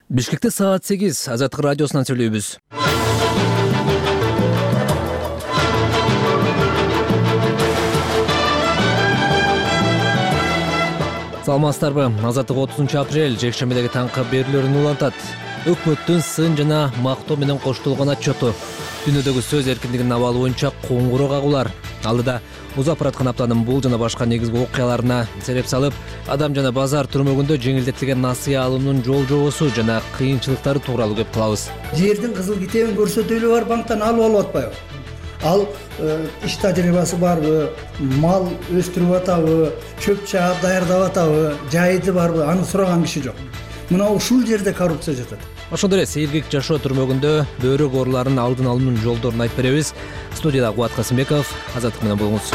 Бишкекте саат 8 Азаттык радиосунан сүйлөйбүз. Саламатсыздарбы? Азаттык 30 апрель жекшембидеги таңкы берүүлөрүн улантат. Өкмөттүн сын жана мактоо менен коштолгон отчету. Дүйнөдөгү сөз эркиндигинин абалы боюнча коңгуроо кагуулар. Алдыда узап бараткан аптанын бул жана башка негизги окуяларына сереп салып, адам жана базар түрмөгүндө жеңилдетилген насыя алуунун жол жобосу жана кыйынчылыктары тууралуу кеп кылабыз. Жердин кызыл китебин көрсөтөлү бар, банктан алып алып атпайбы? Ал иш тажрыйбасы барбы, мал өстүрүп атабы, чөп чаап даярдап атабы, жайды барбы, аны сураган киши жок. Мына ушул жерде коррупция жатат. Ошондой эле сейилгек жашоо түрмөгүндө бөөрөк ооруларынын алдын алуунун жолдорун айтып беребиз. Студияда Кубат Касымбеков, Азаттык менен болуңуз.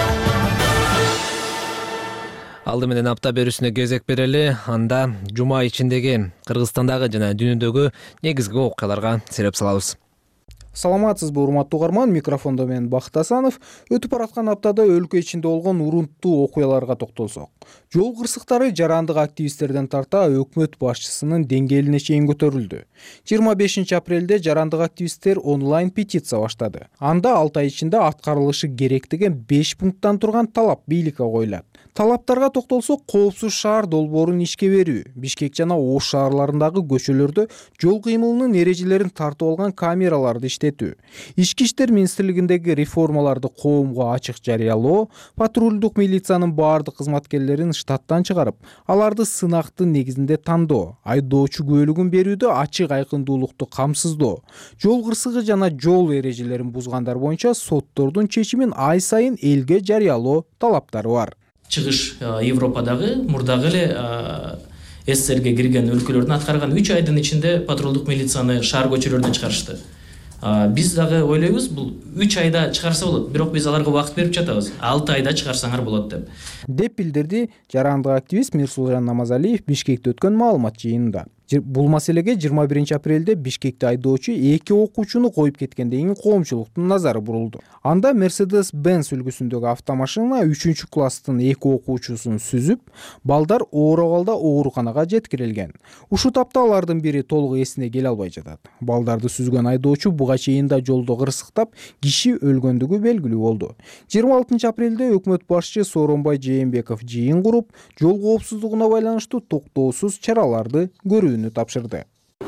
Алды менен апта берүүсүнө кезек берели. Анда жума ичиндеги Кыргызстандагы жана дүйнөдөгү негизги окуяларга сереп салабыз. Саламатсызбы, урматтуу угарман, микрофондо мен Бакыт Асанов. Өтүп бараткан аптада өлкө ичинде болгон урунттуу окуяларга токтолсок. Жол кырсыктары жарандык активисттерден тарта өкмөт башчысынын деңгээлине чейин көтөрүлдү. 25 апрелде жарандык активисттер онлайн петиция баштады. Анда 6 ай ичинде аткарылышы керек деген 5 пункттан турган талап бийликке коюлат. Талаптарга токтолсок, коопсуз шаар долбоорун ишке берүү, Бишкек жана Ош шаарларындагы көчөлөрдө жол кыймылынын эрежелерин тартып алган камераларды иштетүү, Ички иштер министрлигиндеги реформаларды коомго ачык жарыялоо, патрулдук милициянын баардык кызматкерлерин штаттан чыгарып, аларды сынактын негизинде тандоо, айдоочу күбөлүгүн берүүдө ачык айкындуулукту камсыздоо, жол кырсыгы жана жол эрежелерин бузгандар боюнча соттордун чечимин ай сайын элге жарыялоо талаптары бар. Чыгыш Европадагы мурдагы эле СССРге кирген өлкөлөрдүн аткарган 3 айдын ичинде патрулдук милицияны шаар көчөлөрүнөн чыгарышты. Биз дагы ойлойбуз, бул 3 айда чыгарса болот, бирок биз аларга убакыт берип жатабыз. 6 айда чыгарсаңар болот деп билдирди жарандык активист Мирсулжан Намазалиев Бишкекте өткөн маалымат жыйынында. Бул маселеге 21 апрелде Бишкекте айдоочу 2 окуучуну коюп кеткенден кийин коомчулуктун назары бурулду. Анда Mercedes-Benz үлгүсүндөгү автомашина 3-класстын 2 окуучусун сүзүп, балдар оор абалда ооруканага жеткирилген. Ушул тапта алардын бири толук эсине келе албай жатат. Балдарды сүзгөн айдоочу буга чейин да жолдо кырсыктап, киши өлгөндүгү белгилүү болду. 26 апрелде өкмөт башчы Сооронбай Жээнбеков жыйын куруп, жол коопсуздугуна байланыштуу токтоосуз чараларды көрүүнү тапшырды.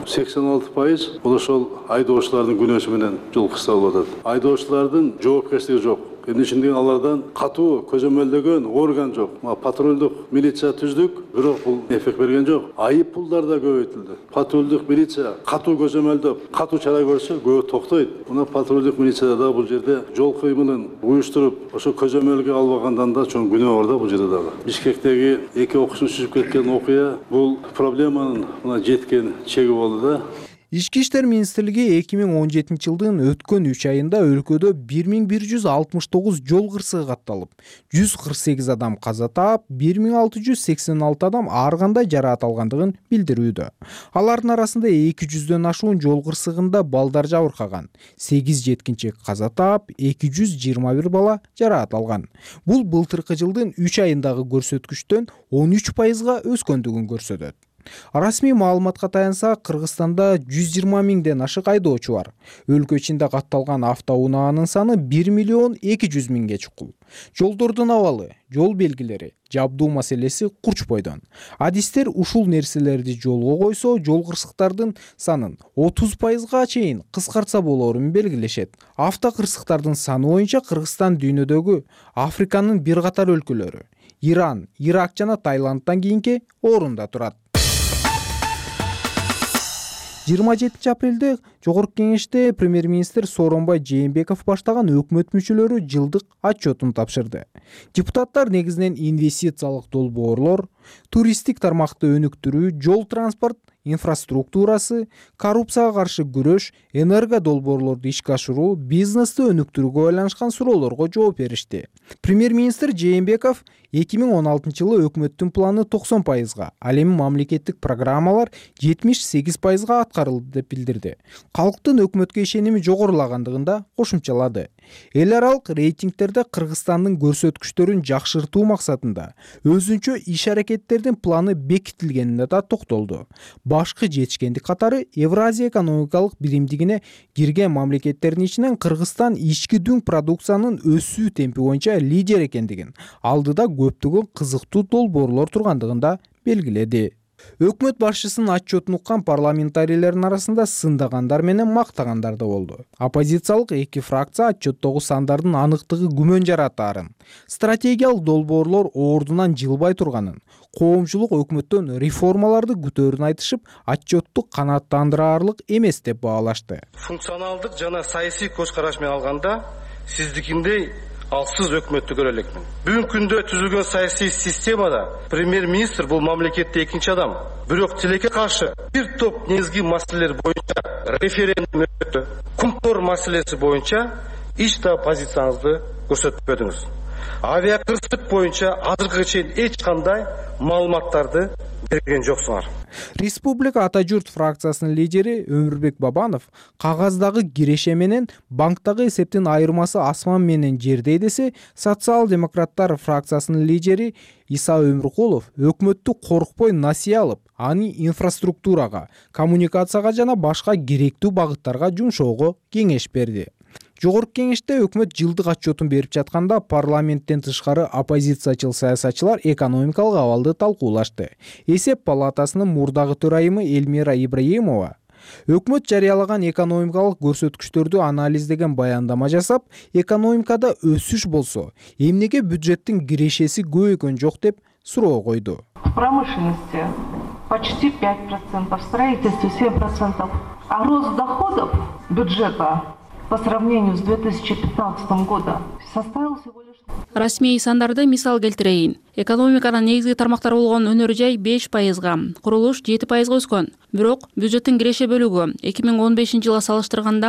86% бул ошол айдоочулардын күнөөсү менен жол кырса болуп атат. Айдоочулардын жоопкерчилиги жок. Эми ичинде алардан катуу көзөмөлдөгөн орган жок. Патрулдук милиция түздүк, бирок бул эффект берген жок. Айып пулдар да көбөйтүлдү. Патрулдук милиция катуу көзөмөлдөп, катуу чара көрсө көп токтойт. Мына патрулдук милиция да бул жерде жол кыймылын уюштуруп, ошо көзөмөлгө албагандан да чоң күнөө бар да бул жерде дагы. Бишкектеги 2 окуучуну сүзүп кеткен окуя бул проблеманын мына жеткен чеги болду да. Ички иштер министрлиги 2017 жылдын өткөн 3 айында өлкөдө 1169 жол кырсыгы катталып, 148 адам каза таап, 1686 адам ар кандай жараат алгандыгын билдирүүдө. Алардын арасында 200дөн ашуун жол кырсыгында балдар жабыркаган, 8 жеткинчек каза таап, 221 бала жараат алган. Бул былтыркы жылдын 3 айындагы көрсөткүчтөн 13%га өскөндүгүн көрсөтөт. Расмий маалыматка таянсак, Кыргызстанда 120 миңден ашык айдоочу бар. Өлкө ичинде катталган автоунаанын саны 1 миллион 200 миңге чукул. Жолдордун абалы, жол белгилери, жабдуу маселеси курч бойдон. Адистер ушул нерселерди жолго койсо, жол кырсыктардын санын 30%га чейин кыскартса болорун белгилешет. Авто кырсыктардын саны боюнча Кыргызстан дүйнөдөгү Африканын бир катар өлкөлөрү, Иран, Ирак жана Таиландтан кийинки орунда турат. 27 апрелде Жогорку Кеңеште премьер-министр Сооронбай Жээнбеков баштаган өкмөт мүчөлөрү жылдык отчетун тапшырды. Депутаттар негизинен инвестициялык долбоорлор, туристтик тармакты өнүктүрүү, жол транспорт инфраструктурасы, коррупцияга каршы күрөш, энерго долбоорлорду ишке ашыруу, бизнести өнүктүрүүгө байланышкан суроолорго жооп беришти. Премьер-министр Жээнбеков 2016 өкмөттүн планы 90%, ал эми мамлекеттик программалар 78%га аткарылды деп билдирди. Калктын өкмөткө ишеними жогорулагандыгында кошумчалады. Эл аралык рейтингтерде Кыргызстандын көрсөткүчтөрүн жакшыртуу максатында өзүнчө иш-аракеттердин планы бекитилгенине да токтолду. Башкы жетишкендик катары Евразия экономикалык биримдигине кирген мамлекеттердин ичинен Кыргызстан ички дүң продукциянын өсүү темпи боюнча лидер экендигин, алдыда көптөгөн кызыктуу долбоорлор тургандыгын да белгиледи. Өкмөт башчысынын отчетун уккан парламентарийлердин арасында сындагандар менен мактагандар да болду. Оппозициялык эки фракция отчеттогу сандардын аныктыгы күмөн жаратаарын, стратегиялык долбоорлор ордунан жылбай турганын, коомчулук өкмөттөн реформаларды күтөөрүн айтышып, отчетту канааттандыраарлык эмес деп баалашты. Функционалдык жана саясий көз караш менен алганда, сиздикиндей алсыз өкмөттү көрө элекмин. Бүгүнкү күндө түзүлгөн саясий системада премьер-министр бул мамлекетте экинчи адам. Бирок тилекке каршы бир топ негизги маселелер боюнча референдум өттү. Кумтор маселеси боюнча эч да позицияңызды көрсөтпөдүңүз. Авиакырсык боюнча азыркыга чейин эч кандай маалыматтарды берген жоксуңар. Республика Ата журт фракциясынын лидери Өмүрбек Бабанов кагаздагы киреше менен банктагы эсептин айырмасы асман менен жердей десе, социал-демократтар фракциясынын лидери Иса Өмүркулов өкмөттү коркпой насыя алып, аны инфраструктурага, коммуникацияга жана башка керектүү багыттарга жумшоого кеңеш берди. Жогорку кеңеште өкмөт жылдык отчетун берип жатканда парламенттен тышкары оппозициячыл саясатчылар экономикалык абалды талкуулашты. Эсеп палатасынын мурдагы төрайымы Эльмира Ибраимова өкмөт жарыялаган экономикалык көрсөткүчтөрдү анализдеген баяндама жасап, экономикада өсүш болсо, эмнеге бюджеттин кирешеси көбөйгөн жок деп суроо койду. В промышленности почти 5%, в строительстве 7%, а рост доходов бюджета по сравнению с 2015 годом составил всего лишь... Расмий сандарды мисал келтирейин. Экономиканын негизги тармактары болгон өнөр жай 5%, курулуш 7% өскөн. Бирок бюджеттин киреше бөлүгү 2015 жылга салыштырганда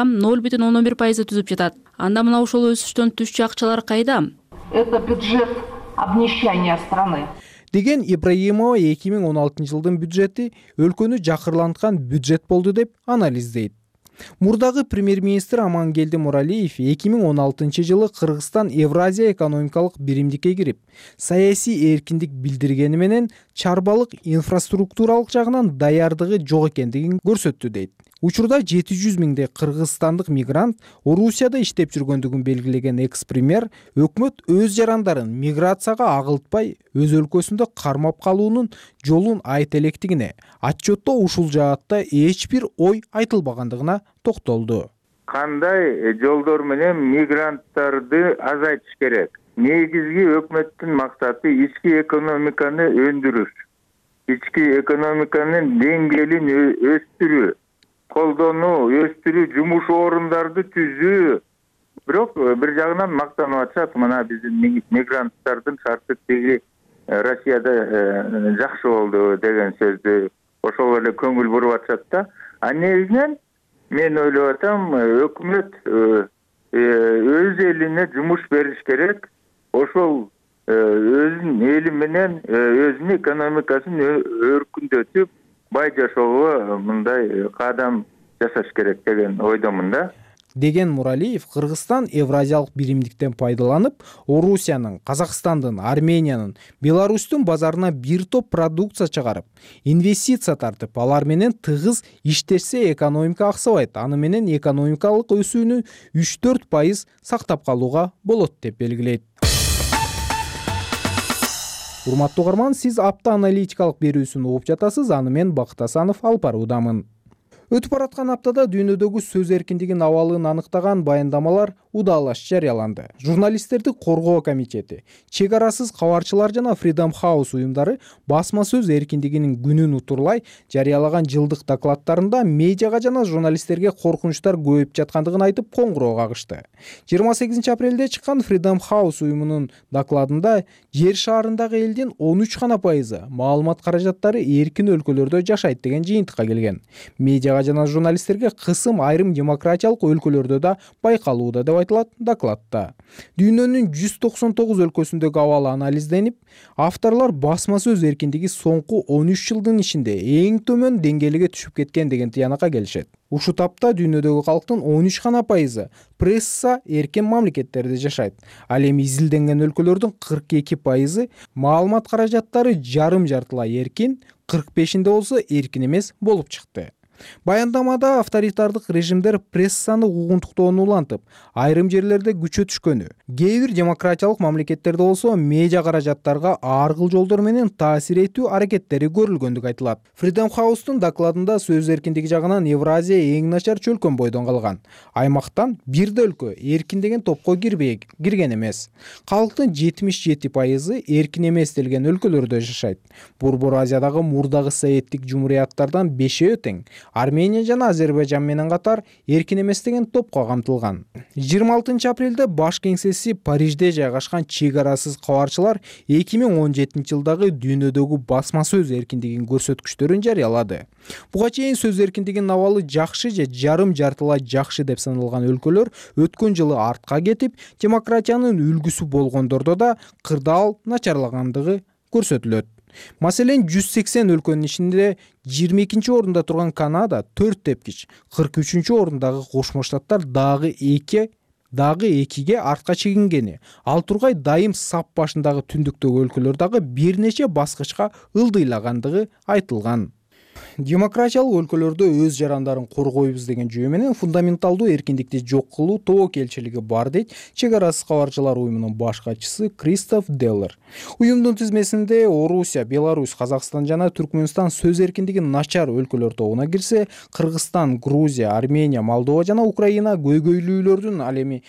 0,11% түзүп жатат. Анда мына ошол өсүштөн түшчү акчалар кайда? Это бюджет обнищания страны. Деген Ибраимова 2016 жылдын бюджети өлкөнү жакырланткан бюджет болду деп анализдейт. Мурдагы премьер-министр Амангелди Муралиев 2016 жылы Кыргызстан Евразия экономикалык биримдикке кирип, саясий эркиндик билдиргени менен чарбалык инфраструктуралык жагынан даярдыгы жок экендигин көрсөттү дейт. Учурда 700 миңдей кыргызстандык мигрант Орусияда иштеп жүргөндүгүн белгилеген экс-премьер өкмөт өз жарандарын миграцияга агылтпай, өз өлкөсүндө кармап калуунун жолун айта электигине, отчетто ушул жаатта эч бир ой айтылбагандыгына токтолду. Кандай жолдор менен мигранттарды азайтыш керек? Негизги өкмөттүн максаты ички экономиканы өндүрүш, ички экономиканын деңгээлин өстүрүү, колдонуу, өстүрүү, жумуш орундарды түзүү. Бирок бир жагынан мактанып атышат, мына биздин мигранттардын шарты тиги Россияда жакшы болду деген сөздү ошол эле көңүл буруп атышат да. А негизинен мен ойлоп атам, өкмөт өз элине жумуш бериш керек. Ошол өзүнүн эли менен өзүнүн экономикасын өркүндөтүп, бай жашоого мындай кадам жасаш керек деген ойдомун да. Деген Муралиев Кыргызстан Евразиялык биримдиктен пайдаланып, Орусиянын, Казакстандын, Армениянын, Беларустун базарына бир топ продукция чыгарып, инвестиция тартып, алар менен тыгыз иштешсе экономика аксабайт. Аны менен экономикалык өсүүнү 3-4% сактап калууга болот деп белгилейт. Урматтуу угарман, сиз апта аналитикалык берүүсүн угуп жатасыз. Аны мен Бакыт Асанов алып баруудамын. Өтүп бараткан аптада дүйнөдөгү сөз эркиндигинин абалын аныктаган баяндамалар удаалаш жарыяланды. Журналисттерди коргоо комитети, чек арасыз кабарчылар жана Freedom House уюмдары басма сөз эркиндигинин күнүн утурлай жарыялаган жылдык докладдарында медиага жана журналисттерге коркунучтар көбөйүп жаткандыгын айтып коңгуроо кагышты. 28 апрелде чыккан Freedom House уюмунун докладында жер шаарындагы элдин 13% маалымат каражаттары эркин өлкөлөрдө жашайт деген жыйынтыкка келген. Медиага медиага жана журналисттерге кысым айрым демократиялык өлкөлөрдө да байкалууда деп айтылат докладта. Дүйнөнүн 199 өлкөсүндөгү абал анализденип, авторлор басма сөз эркиндиги соңку 13 жылдын ичинде эң төмөн деңгээлге түшүп кеткен деген тыянакка келишет. Ушул тапта дүйнөдөгү калктын 13% пресса эркин мамлекеттерде жашайт. Ал эми изилденген өлкөлөрдүн 42% маалымат каражаттары жарым-жартылай эркин, 45-inde болсо эркин эмес болуп чыкты. Баяндамада авторитардык режимдер прессаны угунтуктоону улантып, айрым жерлерде күчөтүшкөнү, кээ бир демократиялык мамлекеттерде болсо медиа каражаттарга ар кыл жолдор менен таасир этүү аракеттери көрүлгөндүгү айтылат. Freedom House'тун докладында сөз эркиндиги жагынан Евразия эң начар чөлкөн бойдон калган. Аймактан бир да өлкө эркин деген топко кирген эмес. Калктын 77% эркин эмес делген өлкөлөрдө жашайт. Борбор Азиядагы мурдагы советтик жумурияттардан 5 тең. Армения жана Азербайжан менен катар эркин эмес деген топко камтылган. 26 апрелде баш кеңсеси Парижде жайгашкан чек арасыз кабарчылар 2017 жылдагы дүйнөдөгү басма сөз эркиндигинин көрсөткүчтөрүн жарыялады. Буга чейин сөз эркиндигинин абалы жакшы же жарым-жартылай жакшы деп саналган өлкөлөр өткөн жылы артка кетип, демократиянын үлгүсү болгондордо да кырдаал начарлагандыгы көрсөтүлөт. Маселен, 180 өлкөнүн ичинде 22 орунда турган Канада 4 тепкич, 43 орундагы Кошмо Штаттар дагы 2ге артка чегингени, ал тургай дайым сап башындагы түндүктөгү өлкөлөр дагы бир нече баскычка ылдыйлагандыгы айтылган. Демократиялык өлкөлөрдө өз жарандарын коргойбуз деген жүйө менен фундаменталдуу эркиндикти жок кылуу тобокелчилиги бар дейт чек арасыз кабарчылар уюмунун баш катчысы Кристоф Деллер. Уюмдун тизмесинде Орусия, Беларусь, Казакстан жана Түркмөнстан сөз эркиндиги начар өлкөлөр тобуна кирсе, Кыргызстан, Грузия, Армения, Молдова жана Украина көйгөйлүүлөрдүн ал эми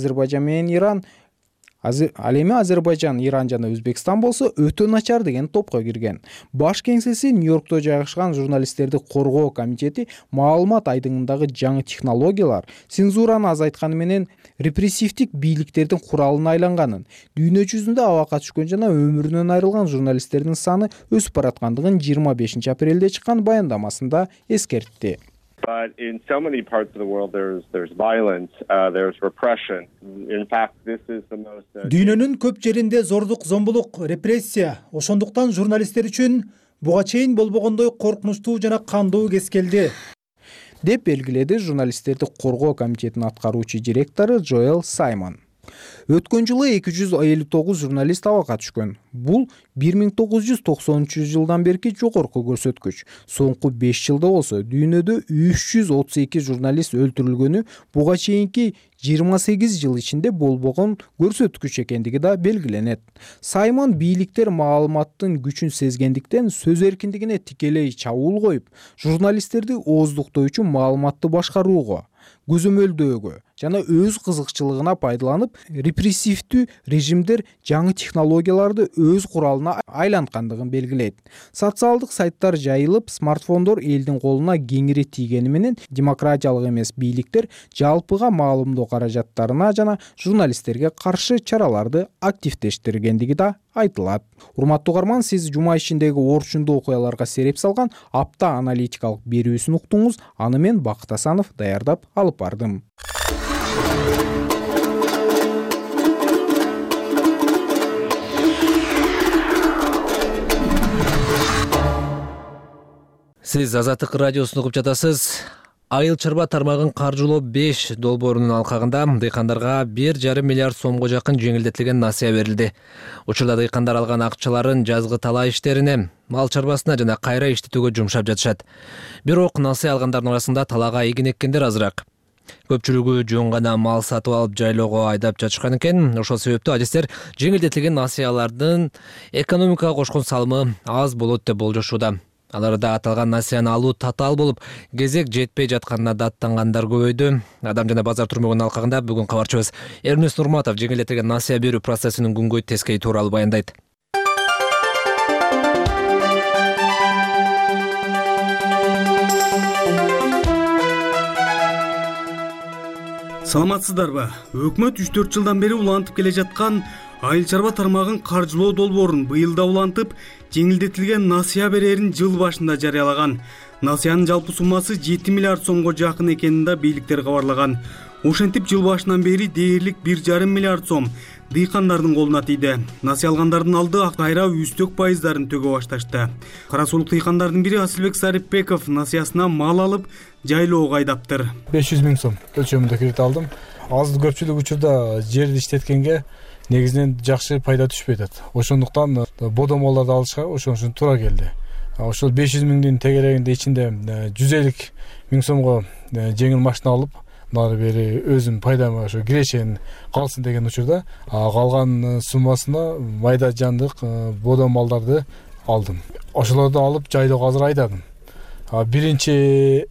Азербайжан, Иран жана Өзбекстан болсо өтө начар деген топко кирген. Баш кеңсеси Нью-Йоркто жайгашкан журналисттерди коргоо комитети маалымат айдыңындагы жаңы технологиялар цензураны азайтканы менен репрессивдик бийликтердин куралына айланганын, дүйнө жүзүндө абакка түшкөн жана өмүрүнөн айрылган журналисттердин саны өсүп бараткандыгын 25 апрелде чыккан баяндамасында эскертти. But in so many parts of the world, there's violence, there's repression. In fact, this is the most. Дүйнөнүн көп жеринде зордук, зомбулук, репрессия. Ошондуктан журналисттер үчүн буга чейин болбогондой коркунучтуу жана кандуу кез келди. Деп белгиледи журналисттерди коргоо комитетинин аткаруучу директору Джоэл Саймон. Өткөн жылы 259 журналист абакка түшкөн. Бул 1993 жылдан берки жогорку көрсөткүч. Соңку 5 жылда болсо дүйнөдө 332 журналист өлтүрүлгөнү буга чейинки 28 жыл ичинде болбогон көрсөткүч экендиги да белгиленет. Саймон бийликтер маалыматтын күчүн сезгендиктен сөз эркиндигине тикелей чабуул коюп, журналисттерди ооздуктоо үчүн маалыматты башкарууга, көзөмөлдөөгө жана өз кызыкчылыгына пайдаланып, репрессивдүү режимдер жаңы технологияларды өз куралына айланткандыгын белгилейт. Социалдык сайттар жайылып, смартфондор элдин колуна кеңири тийгени менен демократиялык эмес бийликтер жалпыга маалымдоо каражаттарына жана журналисттерге каршы чараларды активдештиргендиги да айтылат. Урматтуу угарман, сиз жума ичиндеги орчундуу окуяларга сереп салган апта аналитикалык берүүсүн уктуңуз. Аны мен Бакыт Асанов даярдап алып бардым. Сиз Азаттык радиосун угуп жатасыз. Айыл чарба тармагын каржылоо 5 долбоорунун алкагында дыйкандарга 1,5 миллиард сомго жакын жеңилдетилген насыя берилди. Учурда дыйкандар алган акчаларын жазгы талаа иштерине, мал чарбасына жана кайра иштетүүгө жумшап жатышат. Бирок насыя алгандардын арасында талаага эгин эккендер азыраак. Көпчүлүгү жөн гана мал сатып алып жайлоого айдап жатышкан экен. Ошол себептүү адистер жеңилдетилген насыялардын экономикага кошкон салымы аз болот деп болжошууда. Аларда аталган насыяны алуу татаал болуп, кезек жетпей жатканына даттангандар көбөйдү. Адам жана базар турмөгүнүн алкагында бүгүн кабарчыбыз Эрнест Нурматов жеңилдетилген насыя берүү процессинин күнгөй тескейи тууралуу баяндайт. Саламатсыздарбы? Өкмөт 3-4 жылдан бери улантып келе жаткан айыл чарба тармагын каржылоо долбоорун быйыл да улантып, жеңилдетилген насыя берерин жыл башында жарыялаган. Насиянын жалпы суммасы 7 миллиард сомго жакын экенин да бийликтер кабарлаган. Ошентип жыл башынан бери дээрлик 1,5 миллиард сом дыйкандардын колуна тийди. Насыя алгандардын алды кайра үстөк пайыздарын төгө башташты. Кара сулук дыйкандардын бири Асылбек Сарипбеков насыясына мал алып жайлоого айдаптыр. 500 миң сом өлчөмүндө кредит алдым. Аз көпчүлүк учурда жерди иштеткенге негизинен жакшы пайда түшпөй атат. Ошондуктан бодомолорду алышка ошон үчүн туура келди. Ошол 500 миңдин тегерегинде ичинде 150 миң сомго жеңил машина алып, нары бери өзүм пайдама ошо кирешен калсын деген учурда калган суммасына майда жандык бодомалдарды алдым. Ошолорду алып жайлоого азыр айдадым. Биринчи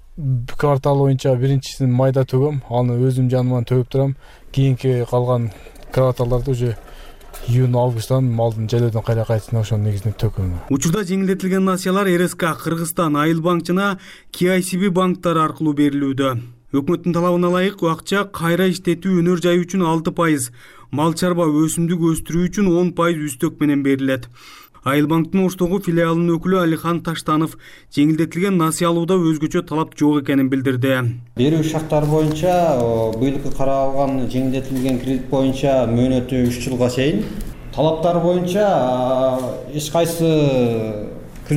квартал боюнча биринчисин майда төгөм, аны өзүм жаныман төгүп турам. Кийинки калган кварталдарды уже июнь-августтан малдын жайлоодон кайра кайтышына ошонун негизинде төгөм. Учурда жеңилдетилген насыялар РСК, Кыргызстан, Айыл банк жана KICB банктары аркылуу берилүүдө. Өкмөттүн талабына ылайык акча кайра иштетүү өнөр жай үчүн 6%, мал чарба өсүмдүк өстүрүү үчүн 10% үстөк менен берилет. Айыл банктын Оштогу филиалынын өкүлү Алихан Таштанов жеңилдетилген насыя алууда өзгөчө талап жок экенин билдирди. Берүү шарттары боюнча быйылкы каралган жеңилдетилген кредит боюнча мөөнөтү 3 жылга чейин. Талаптар боюнча эч кайсы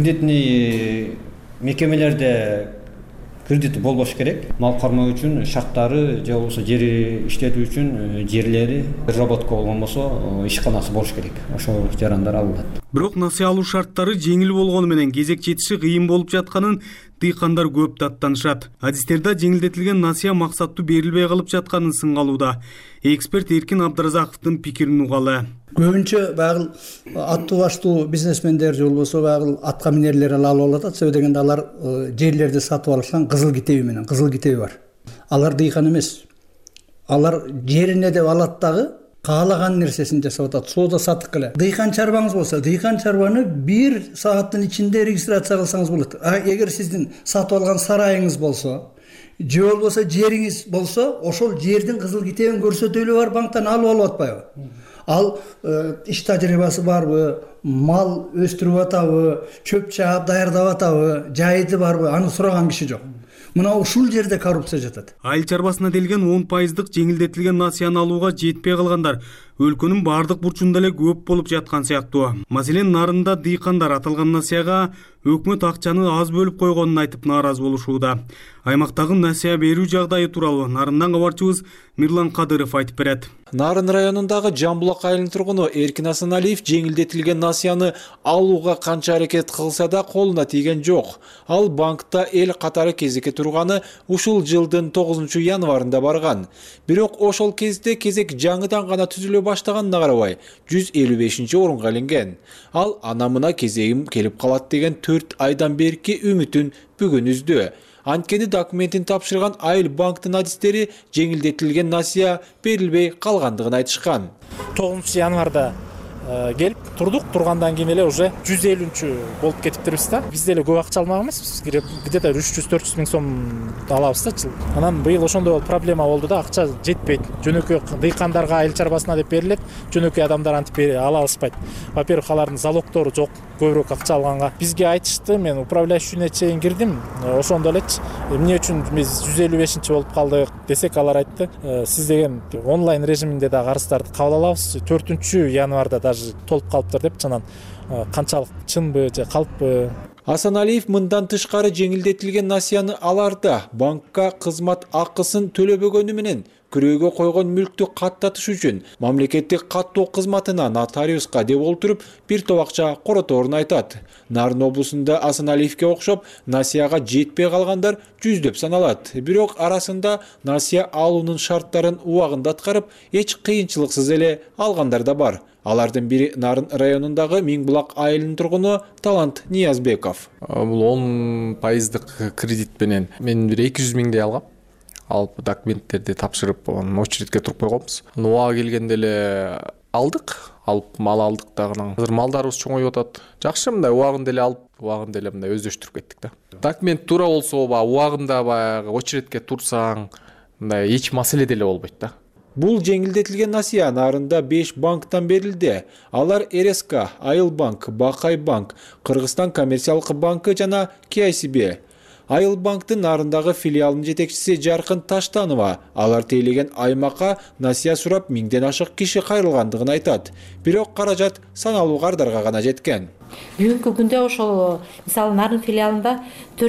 кредитный мекемелерде кредити болбош керек. Мал кармоо үчүн шарттары же болбосо жери иштетүү үчүн жерлери разработка болгон болсо ишканасы болуш керек. Ошол жарандар алынат. Бирок насыя алуу шарттары жеңил болгону менен кезек жетиши кыйын болуп жатканын дыйкандар көп даттанышат. Адистерде жеңилдетилген насыя максаттуу берилбей калып жатканын сыңгалууда. Эксперт Эркин Абдыразаковдун пикирин угалы. Көбүнчө багыл аттуу баштуу бизнесмендер же болбосо багыл атка минерлер алып атат. Себеби дегенде алар жерлерди сатып алышкан кызыл китеби менен, кызыл китеби бар. Алар дыйкан эмес. Алар жерине деп алат дагы каалаган нерсесин жасап атат. Соода сатык эле. Дыйкан чарбаңыз болсо, дыйкан чарбаны 1 сааттын ичинде регистрация кылсаңыз болот. Эгер сиздин сатып алган сарайыңыз болсо, же болбосо жериңиз болсо, ошол жердин кызыл китебин көрсөтөлү бар банктан алып алып атпайбы? Ал иш тажрыйбасы барбы, мал өстүрүп атабы, чөп чаап даярдап атабы, жайды барбы, аны сураган киши жок. Мына ушул жерде коррупция жатат. Айыл чарбасына делген 10% жеңилдетилген насыяны алууга жетпей калгандар өлкөнүн бардык бурчунда эле көп болуп жаткан сыяктуу. Маселен, Нарында дыйкандар аталган насыяга өкмөт акчаны аз бөлүп койгонун айтып нааразы болушууда. Аймактагы насыя берүү жагдайы тууралуу Нарындан кабарчыбыз Мирлан Кадыров айтып берет. Нарын районундагы Жамбулак айылынын тургуну Эркин Асаналиев жеңилдетилген насыяны алууга канча аракет кылса да колуна тийген жок. Ал банкта эл катары кезекке турганы ушул жылдын 9 январында барган. Бирок ошол кезде кезек жаңыдан гана түзүлө баштаганына карабай 155-орунга илинген. Ал анамына кезегим келип калат деген 4 айдан берки үмүтүн бүгүн үздү. Анткени документин тапшырган Айыл банктын адистери жеңилдетилген насыя берилбей калгандыгын айтышкан. 9 январда келип турдук, тургандан кийин эле уже 150 болуп кетиптирбиз да. Биз деле көп акча алмаганбыз, где-то 300-400 миң сом алабыз да жыл. Анан быйыл ошондой проблема болду да, акча жетпейт. Жөнөкөй дыйкандарга айыл чарбасына деп берилет, жөнөкөй адамдар антип ала алышпайт. Во-первых, алардын залогтору жок, көбүрөөк акча алганга. Бизге айтышты, мен управляющийне чейин кирдим, ошондо элечи эмне үчүн биз 155 болуп калдык десек, алар айтты, сиз деген онлайн режиминде да арыздарды кабыл алабыз, 4 январда даже толуп калыптыр деп, чынан канчалык чынбы же калппы. Асаналиев мындан тышкары жеңилдетилген насыяны аларда банкка кызмат акысын төлөбөгөнү менен күрөөгө койгон мүлктү каттатыш үчүн мамлекеттик каттоо кызматына нотариуска деп олтуруп бир топ акча короторун айтат. Нарын облусунда Асаналиевке окшоп насыяга жетпей калгандар жүздөп саналат. Бирок арасында насыя алуунун шарттарын убагында аткарып, эч кыйынчылыксыз эле алгандар да бар. Алардын бири Нарын районундагы Миңбулак айылынын тургуну Талант Ниязбеков. Бул 10% кредит менен мен бир 200 миңдей алгам. Алып документтерди тапшырып, очередке туруп койгонбуз. Убага келгенде эле алдык, алып мал алдык дагы. Азыр малдарыбыз чоңоюп атат. Жакшы, мындай убагында эле алып, убагында эле мындай өздөштүрүп кеттик да. Документ туура болсо, убагында баягы очередке турсаң, мындай эч маселе деле болбойт да. Бул жеңилдетилген насыя Нарында 5 банктан берилди. Алар РСК, Айыл банк, Бакай банк, Кыргызстан коммерциялык банкы жана KICB. Айыл банктын нарындагы филиалынын жетекчиси Жаркын Таштанова алар тейлеген аймакка насыя сурап 1000ден ашык киши кайрылгандыгын айтат. Бирок каражат саналуу кардарга гана жеткен. Бүгүнкү күндө ошол мисалы нарын филиалында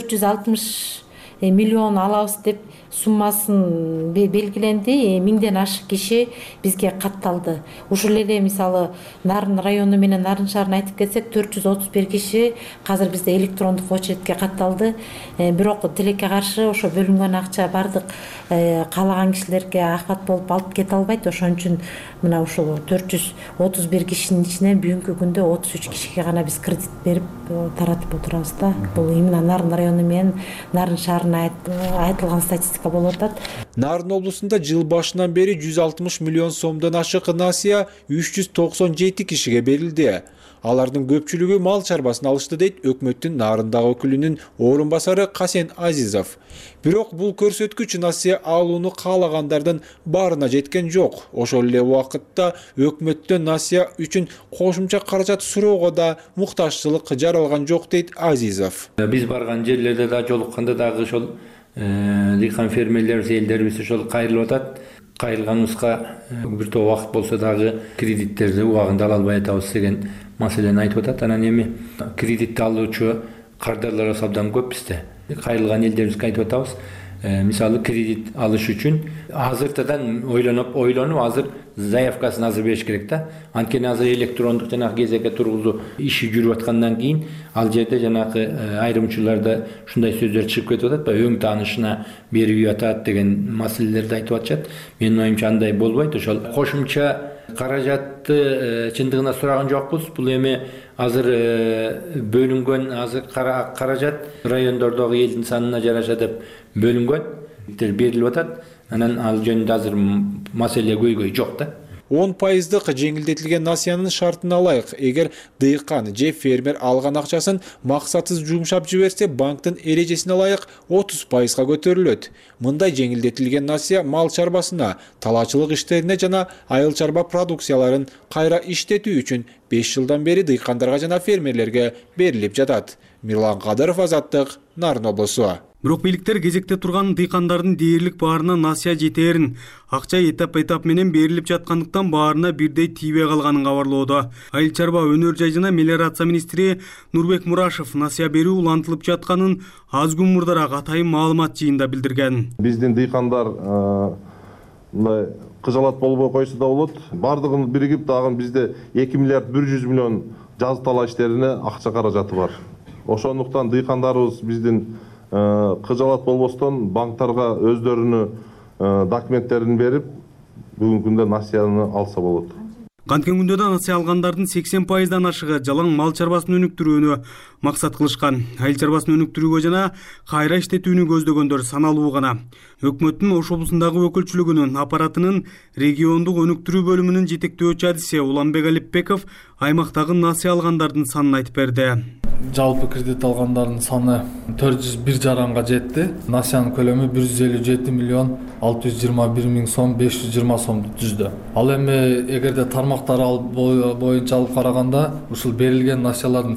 460 миллион алабыз деп суммасын белгиленди. 1000ден ашык киши бизге катталды. Ушул эле мисалы Нарын району менен Нарын шаарын айтып кетсек, 431 киши азыр бизде электрондук очередке катталды. Бирок тилекке каршы ошо бөлүнгөн акча бардык каалаган кишилерге ахат болуп алып кете албайт. Ошон үчүн мына ушул 431 кишинин ичинен бүгүнкү күндө 33 кишиге гана биз кредит берип таратып отурабыз да. Бул именно Нарын району менен Нарын шаарына айтылган статистика болуп атат. Нарын облусунда жыл башынан бери 160 миллион сомдон ашык насыя 397 кишиге берилди. Алардын көпчүлүгү мал чарбасын алышты дейт өкмөттүн Нарындагы өкүлүнүн орун басары Касен Азизов. Бирок бул көрсөткүч насыя алууну каалагандардын баарына жеткен жок. Ошол эле убакытта өкмөттөн насыя үчүн кошумча каражат суроого да муктажчылык жаралган жок дейт Азизов. Биз барган жерлерде да жолукканда дагы ошол дыйкан фермерлерибиз, элдерибиз ошол кайрылып атат. Кайрылганыбызга бир топ убакыт болсо дагы кредиттерди убагында ала албай атабыз деген маселени айтып атат. Анан эми кредитти алуучу кардарлар абдан көп бизде. Кайрылган элдерибизге айтып атабыз. Мисалы кредит алыш үчүн азыртадан ойлонуп азыр заявкасын азыр бериш керек да. Анткени азыр электрондук жанагы кезекке тургузуу иши жүрүп аткандан кийин ал жерде жанагы айрымчыларда ушундай сөздөр чыгып кетип атат, өң таанышына берип атат деген маселелерди айтып атышат. Менин оюмча андай болбойт. Ошол кошумча каражатты чындыгында сураган жокпуз. Бул эми азыр бөлүнгөн азыр каражат райондордогу элдин санына жараша деп бөлүнгөн, берилип атат. Анан ал жөнүндө азыр маселе көйгөй жок да. 10%дык жеңилдетилген насыянын шартын алайык. Эгер дыйкан же фермер алган акчасын максатсыз жумшап жиберсе, банктын эрежесине ылайык 30%га көтөрүлөт. Мындай жеңилдетилген насыя мал чарбасына, талаачылык иштерине жана айыл чарба продукцияларын кайра иштетүү үчүн 5 жылдан бери дыйкандарга жана фермерлерге берилип жатат. Мирлан Кадыров, Азаттык, Нарын облусу. Бирок бийликтер кезекте турган дыйкандардын дээрлик баарына насыя жетээрин, акча этап менен берилип жаткандыктан баарына бирдей тийбей калганын кабарлоодо. Айыл чарба өнөр жай жана мелиорация министри Нурбек Мурашев насыя берүү улантылып жатканын аз күн мурдараак атайын маалымат жыйында билдирген. Биздин дыйкандар мындай кыжалат болбой койсо да болот. Бардыгын биригип дагы бизде 2 миллиард 100 миллион жазы талаа иштерине акча каражаты бар. Ошондуктан дыйкандарыбыз биздин кыжалат болбостон банктарга өздөрүнүн документтерин берип, бүгүнкү күндө насыяны алса болот. Канткен күндө да насыя алгандардын 80%дан ашыгы жалаң мал чарбасын өнүктүрүүнү максат кылышкан. Айыл чарбасын өнүктүрүүгө жана кайра иштетүүнү көздөгөндөр саналуу гана. Өкмөттүн Ош облусундагы өкүлчүлүгүнүн аппаратынын региондук өнүктүрүү бөлүмүнүн жетектөөчү адиси Уланбек Алипбеков аймактагы насыя алгандардын санын айтып берди. Жалпы кредит алгандардын саны 401 жаранга жетти. Насыянын көлөмү 157 миллион 621 миң сом 520 сомду түздү. Ал эми эгерде тармактар боюнча алып караганда, ушул берилген насыялардын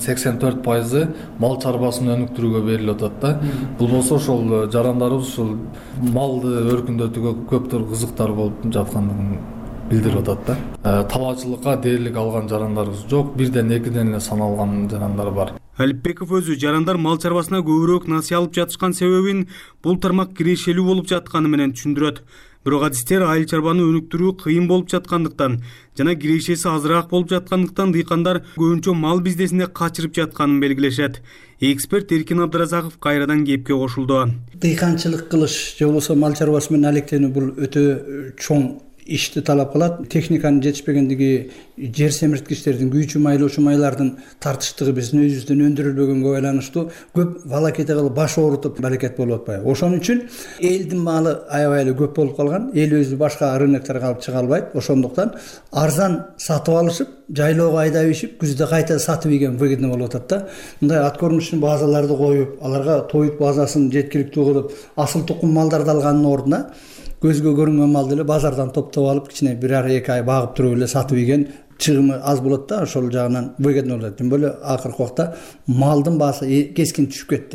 84% мал чарбасын өнүктүрүүгө берилип атат да. Бул болсо ошол жарандарыбыз ушул малды өркүндөтүүгө көптөр кызыктар болуп жаткандыгын билдирип атат да. Талаачылыкка дээрлик алган жарандарыбыз жок, бирден экиден эле саналган жарандар бар. Алипбеков өзү жарандар мал чарбасына көбүрөөк насыя алып жатышкан себебин бул тармак кирешелүү болуп жатканы менен түшүндүрөт. Бирок адистер айыл чарбаны өнүктүрүү кыйын болуп жаткандыктан жана кирешеси азыраак болуп жаткандыктан дыйкандар көбүнчө мал бизнесине качырып жатканын белгилешет. Эксперт Эркин Абдыразаков кайрадан кепке кошулду. Дыйканчылык кылыш же болбосо мал чарбасы менен алектенүү бул өтө чоң ишти талап кылат. Техниканын жетишпегендиги, жер семирткичтердин, күйчү майлы, майлардын тартыштыгы биздин өзүбүздөн өндүрүлбөгөнгө байланыштуу көп балакете кылып баш оорутуп балакет болуп атпайбы. Ошон үчүн элдин малы аябай эле көп болуп калган. Эл өзү башка рынокторго алып чыга албайт. Ошондуктан арзан сатып алышып, жайлоого айдап ишип, күздө кайта сатып ийген выгодно болуп атат да. Мындай ат көрүнүшүн базаларды коюп, аларга тоют базасын жеткиликтүү кылып, асыл тукум малдарды алганын ордуна көзгө көрүнгөн малды эле базардан топтоп алып, кичине 1,5 ай багып туруп эле сатып ийген чыгымы аз болот да. Ошол жагынан выгодно болот. Тим более акыркы убакта малдын баасы кескин түшүп кетти.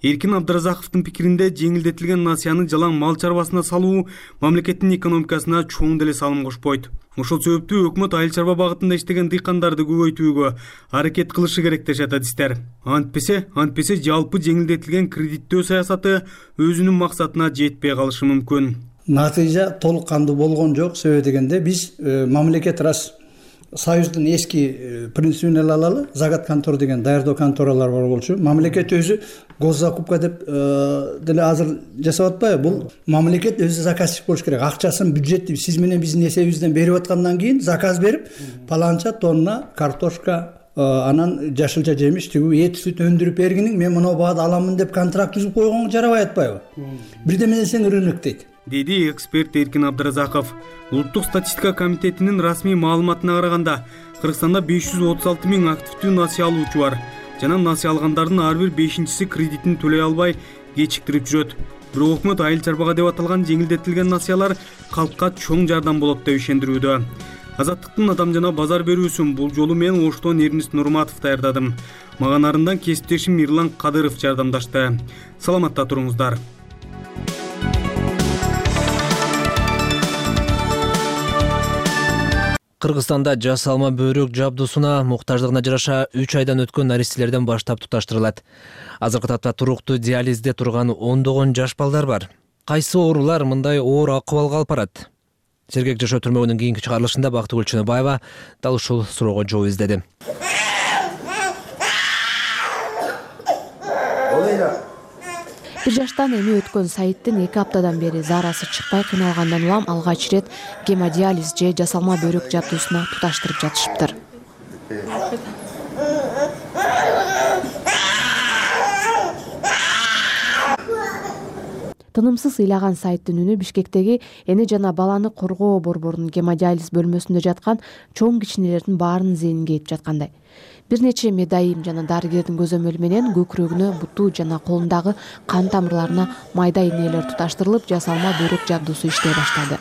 Эркин Абдыразаковдун пикиринде жеңилдетилген насыяны жалаң мал чарбасына салуу мамлекеттин экономикасына чоң деле салым кошпойт. Ошол себептүү өкмөт айыл чарба багытында иштеген дыйкандарды көбөйтүүгө аракет кылышы керек дешет адистер. Антпесе жалпы жеңилдетилген кредиттөө саясаты өзүнүн максатына жетпей калышы мүмкүн. Натыйжа толук кандуу болгон жок. Себеби дегенде биз мамлекет рас Союздун эски принцибин алалы, загат контор деген даярдоо конторалар бар болчу. Мамлекет өзү госзакупка деп деле азыр жасап атпайбы? Бул мамлекет өзү заказчик болуш керек. Акчасын бюджетти сиз менен биздин эсебибизден берип аткандан кийин заказ берип, паланча тонна картошка, анан жашылча жемиш, тигүү эт сүт өндүрүп бергиниң мен мына баада аламын деп контракт түзүп койгонго жарабай атпайбы? Бирдеме десең рынок дейт. Деди эксперт Эркин Абдыразаков. Улуттук статистика комитетинин расмий маалыматына караганда, Кыргызстанда 536 000 активдүү насыя алуучу бар. Жана насыя алгандардын ар бир 5-си кредитин төлөй албай кечиктирип жүрөт. Бирок өкмөт айыл чарбага деп аталган жеңилдетилген насыялар калкка чоң жардам болот деп ишендирүүдө. Азаттыктын адам жана базар берүүсүн бул жолу мен Оштон Эрнис Нурматов даярдадым. Мага нарындан кесиптешим Мирлан Кадыров жардамдашты. Саламатта туруңуздар. Кыргызстанда жасалма бөйрөк жабдуусуна муктаждыгына жараша 3 айдан өткөн наристелерден баштап туташтырылат. Азыркы тапта туруктуу диализде турган ондогон жаш балдар бар. Кайсы оорулар мындай оор акыбалга алып барат? Сергек жашоо түрмөгүнүн кийинки чыгарылышында Бактыгүл Чыныбаева дал ушул суроого жооп издеди. Бир жаштан эми өткөн Саиттин 2 аптадан бери заарасы чыкпай кыйналгандан улам алгач ирет гемодиализ же жасалма бөйрөк жабдуусуна туташтырып жатышыптыр. Тынымсыз ыйлаган Саиттин үнү Бишкектеги эне жана баланы коргоо борборунун гемодиализ бөлмөсүндө жаткан чоң кичинелердин баарынын зээнин кейип жаткандай. Бир нече медайым жана дарыгердин көзөмөлү менен көкүрөгүнө, буту жана колундагы кан тамырларына майда инелер туташтырылып, жасалма бөйрөк жабдуусу иштей баштады.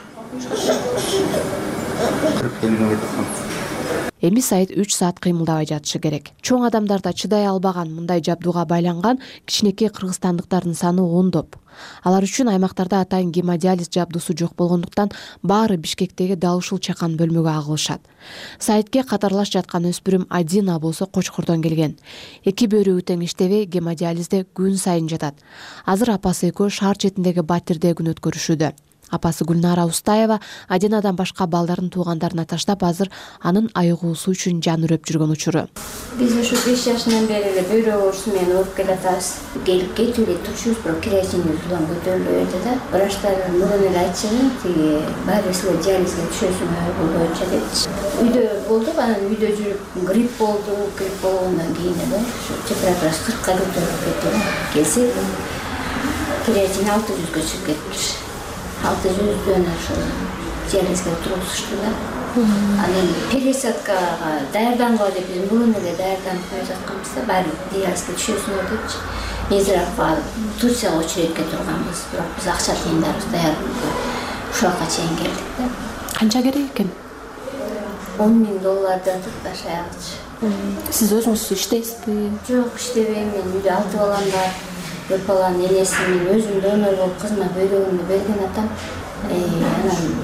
Эми Саит 3 саат кыймылдабай жатышы керек. Чоң адамдарда чыдай албаган мындай жабдууга байланган кичинекей кыргызстандыктардын саны ондоп. Алар үчүн аймактарда атайын гемодиализ жабдуусу жок болгондуктан баары Бишкектеги дал ушул чакан бөлмөгө агылышат. Саитке катарлаш жаткан өспүрүм Адина болсо Кочкордон келген. 2 бөйрөгү тең иштебей гемодиализде күн сайын жатат. Азыр апасы экөө шаар четиндеги батирде күн өткөрүшүүдө. Апасы Гүлнара Устаева Адинадан башка балдарын туугандарына таштап, азыр анын айыгуусу үчүн жан үрөп жүргөн учуру. Биз ушу 5 жашынан бери эле бөйрөк оорусу менен ооруп келатабыз. Келип кетүүгө турчубуз, бирок креатинибиз улам көтөрүлө берди да. Врачтар мурун эле айтчу, тиги баарыбызга диализге түшөсүңөр бул боюнча депчи. Үйдө болдук, анан үйдө жүрүп грипп болгондон кийин эле температурасы 40-ка көтөрүлүп кетти. Келсек, креатин 600-гө чыгып кетти. 600-дөн ошол диализге тургузушту да. Анан пересадкага даярданбагы деп биз мурун эле даярданып кое жатканбыз да, баары диализге түшөсүңөр депчи. Незиракка Турцияга очередке турганбыз, бирок биз акча тыйындарыбыз даяр ушуга чейин келдик да. Канча керек экен? $10,000 жатып башаягычы. Сиз өзүңүз иштейсизби? Жок, иштебейм. Мен үйдө 6 балам бар. Бир баланын энеси, мен өзүм донор болуп кызыма бөйрөгүмдү берген атам. Анан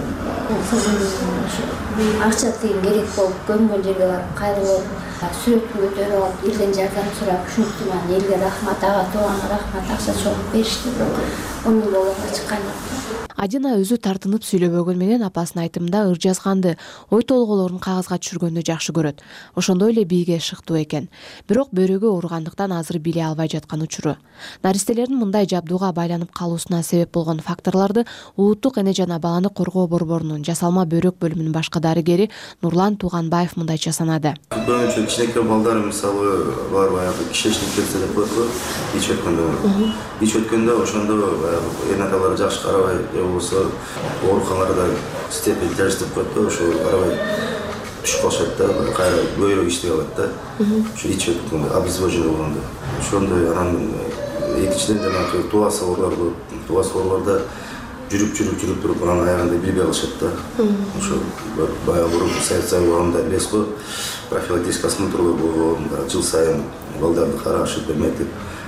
кызым акча тыйын керек болуп көмгөн жерге барып кайрылып, сүрөтүн көтөрүп алып, элден жардам сурап, ушинтип анан элге рахмат, ага тууганга рахмат, акча чогулуп беришти, бирок $10,000 чыккан жок. Адина өзү тартынып сүйлөбөгөн менен апасынын айтымында ыр жазганды, ой толголорун кагазга түшүргөндү жакшы көрөт. Ошондой эле бийге шыктуу экен. Бирок бөйрөгү ооругандыктан азыр биле албай жаткан учуру. Наристелердин мындай жабдууга байланып калуусуна себеп болгон факторлорду Улуттук эне жана баланы коргоо борборунун жасалма бөйрөк бөлүмүнүн башкы дарыгери Нурлан Тууганбаев мындайча санады. Көбүнчө кичинекей балдар мисалы бар баягы кишечник инфекция деп коет го, ич өткөндө. Ич өткөндө ошондо эне аталар жакшы карабай болсо ооруканаларда степень тяжесть деп коет да, ошо карабай түшүп калышат да, кайра бөйрөк иштей алат да. Ошо ич өткөндө обезвоживание болгондо. Ошондой анан экинчиден жанагы тууа сооруларда жүрүп туруп анан аягында билбей калышат да. Ошо баягы мурун санкция болгондо элес го, профилактический осмотрлор болгон, жыл сайын балдарды карашып эметип,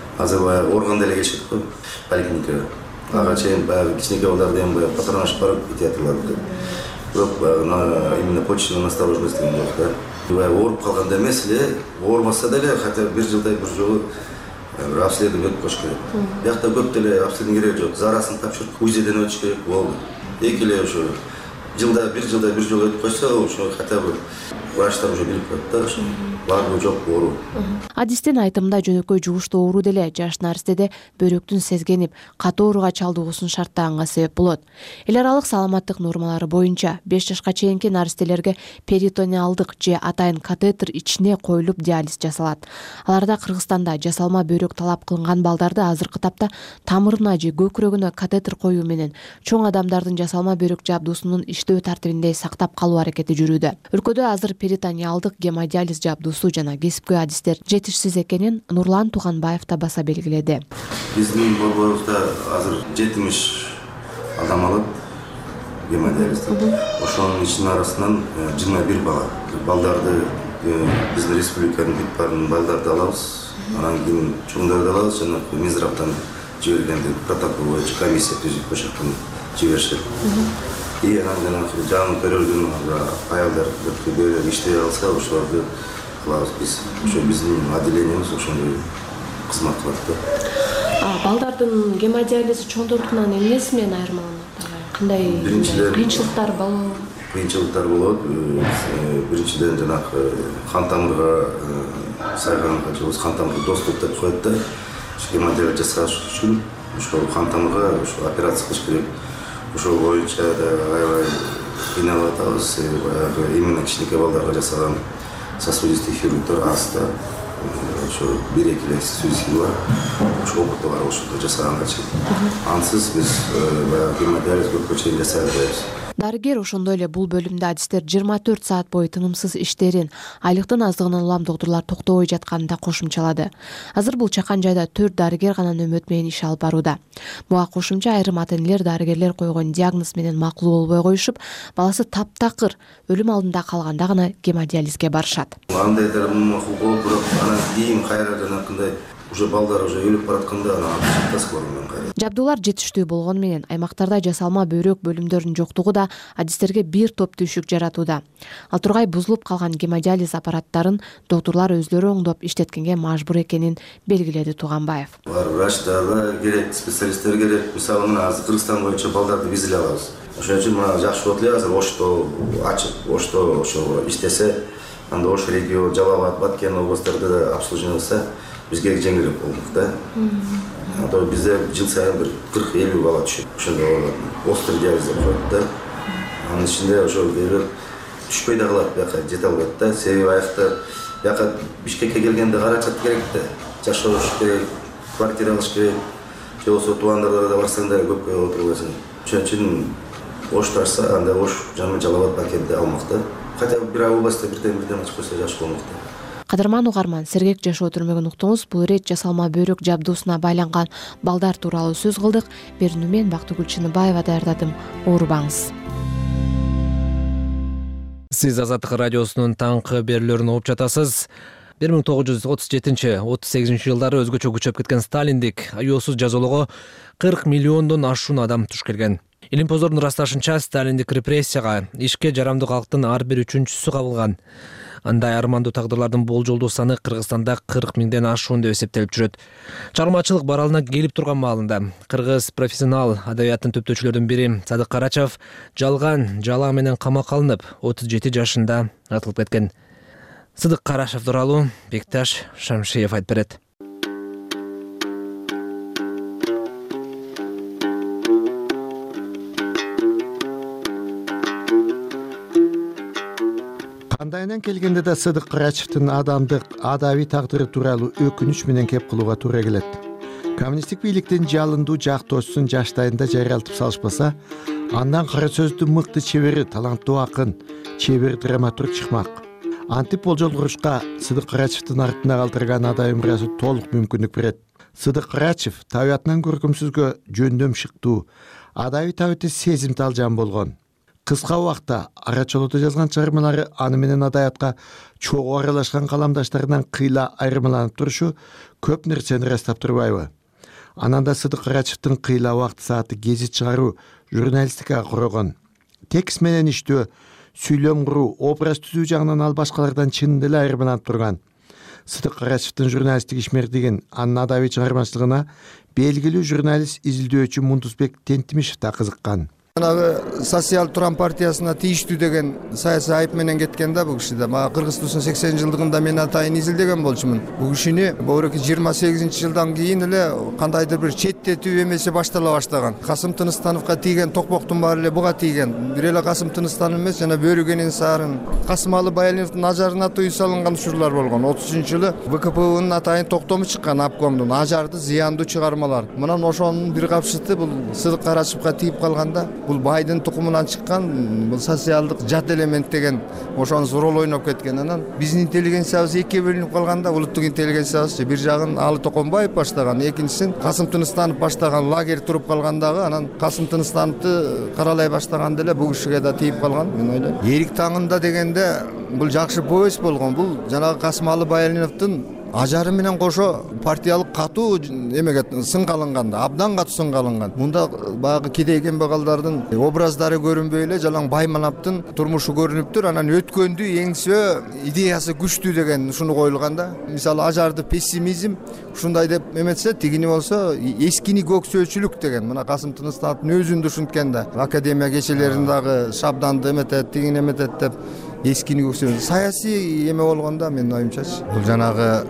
азыр баягы орган деле келишет го поликлиникага. Ага чейин баягы кичинекей балдарды эми баягы патронаж барып кетиятырлар. Бирок именно почечный осторожность деген жок да. Баягы ооруп калганда эмес эле, оорубаса деле хотя бир жылдай бир жолу обследование өтүп коюш керек. Биякта көп деле обследование кереги жок. Зарасын тапшырып, УЗИден өтүш керек болду. Эки эле ошо бир жылда бир жолу өтүп койсо, ошо хотя бы врачтар уже билип коет да, ошо барбы жокпу оору. Адистин айтымында жөнөкөй жугуштуу оору деле жаш наристеде бөйрөктүн сезгенип, катуу ооруга чалдыгуусун шарттаганга себеп болот. Эл аралык саламаттык нормалары боюнча 5 жашка чейинки наристелерге перитонеалдык же атайын катетер ичине коюлуп диализ жасалат. Аларда Кыргызстанда жасалма бөйрөк талап кылынган балдарды азыркы тапта тамырына же көкүрөгүнө катетер коюу менен чоң адамдардын жасалма бөйрөк жабдуусунун иштөө тартибинде сактап калуу аракети жүрүүдө. Өлкөдө азыр перитонеалдык гемодиализ жабдуусу жана кесипкөй адистер жетишсиз экенин Нурлан Туганбаев да баса белгиледи. Биздин борборубузда азыр 70 адам алат гемодиализди. Ошонун ичинин арасынан 21 бала. Балдарды биздин республиканын бүт барын балдарды алабыз. Анан кийин чоңдарды алабыз жана Минздравдан жибергенде протокол боюнча комиссия түзүп ошоктон жиберишет. И анан жанагы жаңы көрөлгөн аялдар бөйрөк иштей алса, ошолорду кылабыз биз. Ошо биздин отделениябыз ошондой кызмат кылат да. Балдардын гемодиализи чоңдордукунан эмнеси менен айырмаланат? Кандай кыйынчылыктар болот? Кыйынчылыктар болот. Биринчиден жанагы кан тамырга сайганга же кан тамырга доступ деп коет да. Гемодиализ жасаш үчүн ошол кан тамырга ошо операция кылыш керек. Ошол боюнча да аябай кыйналып атабыз. Именно кичинекей балдарга жасаган сосудистый хирургдор азда. Ошо 1-2 сосудистый бар. Ошо опыты бар ошондо жасаганга чейин. Ансыз биз гемодиализ көпкө чейин жасай албайбыз. Дарыгер ошондой эле бул бөлүмдө адистер 24 саат бою тынымсыз иштерин, айлыктын аздыгынан улам доктурлар токтобой жатканын да кошумчалады. Азыр бул чакан жайда 4 дарыгер гана нөмөт менен иш алып барууда. Буга кошумча айрым ата-энелер дарыгерлер койгон диагноз менен макул болбой коюшуп, баласы таптакыр өлүм алдында калганда гана гемодиализге барышат. Андайдар макул болуп, бирок анан кийин кайра жанакындай уже балдар уже өлүп баратканда анан таскалармен кайра. Жабдуулар жетиштүү болгону менен аймактарда жасалма бөйрөк бөлүмдөрүнүн жоктугу да адистерге бир топ түйшүк жаратууда. Ал тургай бузулуп калган гемодиализ аппараттарын доктурлар өзлөрү оңдоп иштеткенге мажбур экенин белгиледи Туганбаев. Врачтар да керек, специалисттер керек. Мисалы мына азыр Кыргызстан боюнча балдарды биз эле алабыз. Ошон үчүн мына жакшы болот эле азыр Ошто ачып, Ошто ошо иштесе, анда Ош регион, Жалал Абад, Баткен областарында да обслуживание кылса, бизге жеңилирээк болмок да. А то бизде жыл сайын бир 40-50 бала түшөт. Ошондо острый диализ деп коет да. Анын ичинде ошо бөйрөк түшпөй да калат, бияка жете албайт да. Себеби аякта бияка Бишкекке келгенде каражат керек да. Жашоош керек, квартира алыш керек. Же болбосо туугандарга да барсаң да көпкө отурбайсың. Ошон үчүн Ошто ачса, анда Ош жана Жалал Абад, Баткенде алмак да. Хотя бир областта бирден ачып койсо жакшы болмок да. Кадырман угарман, сергек жашоо түрмөгүн уктуңуз. Бул ирет жасалма бөйрөк жабдуусуна байланган балдар тууралуу сөз кылдык. Берүүнү мен Бактыгүл Чыныбаева даярдадым. Оорубаңыз. Сиз Азаттык радиосунун таңкы берүүлөрүн угуп жатасыз. 1937-38 жылдары өзгөчө күчөп кеткен сталиндик аюусуз жазалоого 40 миллиондон ашуун адам туш келген. Илимпоздордун ырасташынча сталиндик репрессияга ишке жарамдуу калктын ар бир үчүнчүсү кабылган. Андай армандуу тагдырлардын болжолдуу саны Кыргызстанда 40 миңден ашуун деп эсептелип жүрөт. Чыгармачылык баралына келип турган маалында кыргыз профессионал адабияттын төптөөчүлөрүнүн бири Садык Карачев жалган жала менен камакка алынып 37 жашында атылып кеткен. Садык Карачев тууралуу Бекташ Шамшиев айтып берет. Кандайынан келгенде да Садык Карачевдин адамдык адабий тагдыры тууралуу өкүнүч менен кеп кылууга туура келет. Коммунисттик бийликтин жалындуу жактоочусун жаштайында жарыялтып салышпаса, андан кара сөздүн мыкты чебери, таланттуу акын, чебер драматург чыкмак. Антип болжол курушка Садык Карачевдин артына калтырган адабий мурасы толук мүмкүндүк берет. Садык Карачев табиятынан көркөмсүзгө жөндөм шыктуу, адабий табиати сезимтал жан болгон. кыска убакта арачолото жазган чыгармалары аны менен адабиятка чогуу аралашкан каламдаштарынан кыйла айырмаланып турушу көп нерсени ырастап турбайбы? Анан да Сыдык Карачевдин кыйла убакыт сааты гезит чыгаруу, журналистикага коргон, текст менен иштөө, сүйлөм куруу, образ түзүү жагынан ал башкалардан чын деле айырмаланып турган. Сыдык Карачевдин журналисттик ишмердигин, анын адабий чыгармачылыгына белгилүү журналист изилдөөчү Мундузбек Тентимишев да кызыккан. Социал Туран партиясына тийиштүү деген саясий айып менен кеткен да бул киши да. Мага Кыргызстандын 80-жылдыгында мен атайын изилдеген болчумун. Бул кишини богуреки 28-жылдан кийин эле кандайдыр бир четтетүү эмеси баштала баштаган. Касым Тыныстановго тийген токмоктун баары эле буга тийген. Бир эле Касым Тыныстанов эмес, жана Бөрүгенин Сарын, Касымалы Баялиновдун ажарына тыюу салынган учурлар болгон. 30-жылы ВКПбнын атайын токтому чыккан обкомдун ажарды зыяндуу чыгармалар. Мынан ошонун бир капшыты бул Сыдык Карачевга тийип калганда, бул байдын тукумунан чыккан, бул социалдык жат элемент деген ошонусу роль ойноп кеткен. Анан биздин интеллигенциябыз экиге бөлүнүп калганда, улуттук интеллигенциябыз бир жагын Алы Токонбаев баштаган, экинчисин Касым Тыныстанов баштаган лагерь туруп калгандагы, анан Касым Тыныстановду каралай баштаганда эле бул кишиге да тийип калган, мен ойлойм. Эрик таңында дегенде бул жакшы повесть болгон. Бул жанагы Касымалы Баялиновдун ажары менен кошо партиялык катуу эмеге сынга алынган, абдан катуу сынга алынган. Мында баягы кедей кембагалдардын образдары көрүнбөй эле жалаң Байманаптын турмушу көрүнүптүр. Анан өткөндү эңсөө идеясы күчтүү деген ушуну коюлган да. Мисалы ажарды пессимизм ушундай деп эметсе, тигини болсо эскини көксөөчүлүк деген. Мына Касым Тыныстановдун өзүндө ушунткен да. Академия кечелерин дагы шабданды эметет, тигин эметет деп эскини көксөө. Саясий эме болгондо мен оюмчачы. Бул жанагы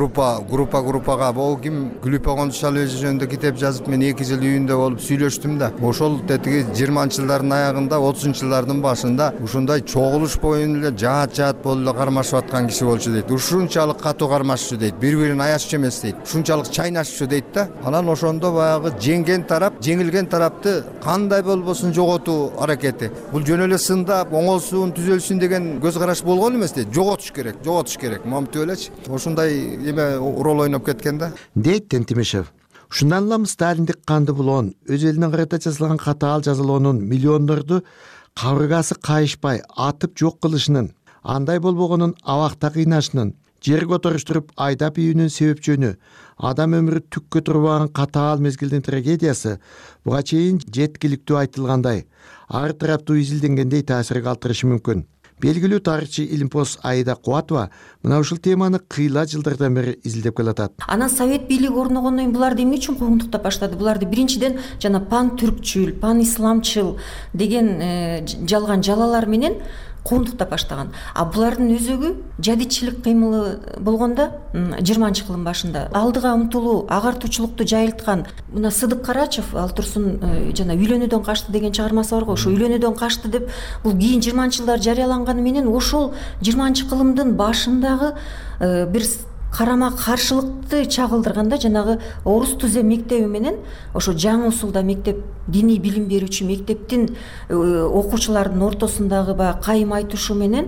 группага бул ким Гүлүпа Кондушалиев жөнүндө китеп жазып, мен 2 жыл үйүндө болуп сүйлөштүм да. Ошол тетиги 20-жылдардын аягында, 30-жылдардын башында ушундай чогулуш боюнда эле жаат болуп эле кармашып аткан киши болчу дейт. Ушунчалык катуу кармашчу дейт, бири-бирин аяшчу эмес дейт. Ушунчалык чайнашчу дейт да. Анан ошондо баягы жеңген тарап, жеңилген тарапты кандай болбосун жоготуу аракети. Бул жөн эле сындап, оңолсун, түзөлсүн деген көз караш болгон эмес дейт. Жоготуш керек. Момтип элечи. Ошондой эме роль ойноп кеткен да. Дейт Тентимишев. Ушундан улам Сталиндик канды булоон, өз элине карата жазылган катаал жазалоонун миллиондорду кабыргасы кайышпай атып жок кылышынын, андай болбогонун абакта кыйнашынын, жерге отуруштуруп айдап ийүүнүн себепчөнү, адам өмүрү түккө турбаган катаал мезгилдин трагедиясы буга чейин жеткиликтүү айтылгандай, ар тараптуу изилденгендей таасир калтырышы мүмкүн. Белгилүү тарыхчы Илимпоз Аида Кубатова мына ушул теманы кыйла жылдардан бери изилдеп келатат. Анан совет бийлиги орногондон кийин буларды эмне үчүн куугунтуктап баштады? Буларды биринчиден жана пан-түркчүл, пан-исламчыл деген жалган жалалар менен куугунтуктап баштаган. А булардын өзөгү жадичилик кыймылы болгондо 20-кылымдын башында алдыга умтулуу, агартуучулукту жайылткан. Мына Сыдык Карачев ал турсун жана үйлөнүүдөн качты деген чыгармасы бар го. Ошо үйлөнүүдөн качты деп бул кийин 20-жылдар жарыяланганы менен ошол 20-кылымдын башындагы бир карама каршылыкты чагылдырганда жанагы Орус Тузе мектеби менен ошо жаңы усулда мектеп, диний билим берүүчү мектептин окуучулардын ортосундагы баягы кайым айтышы менен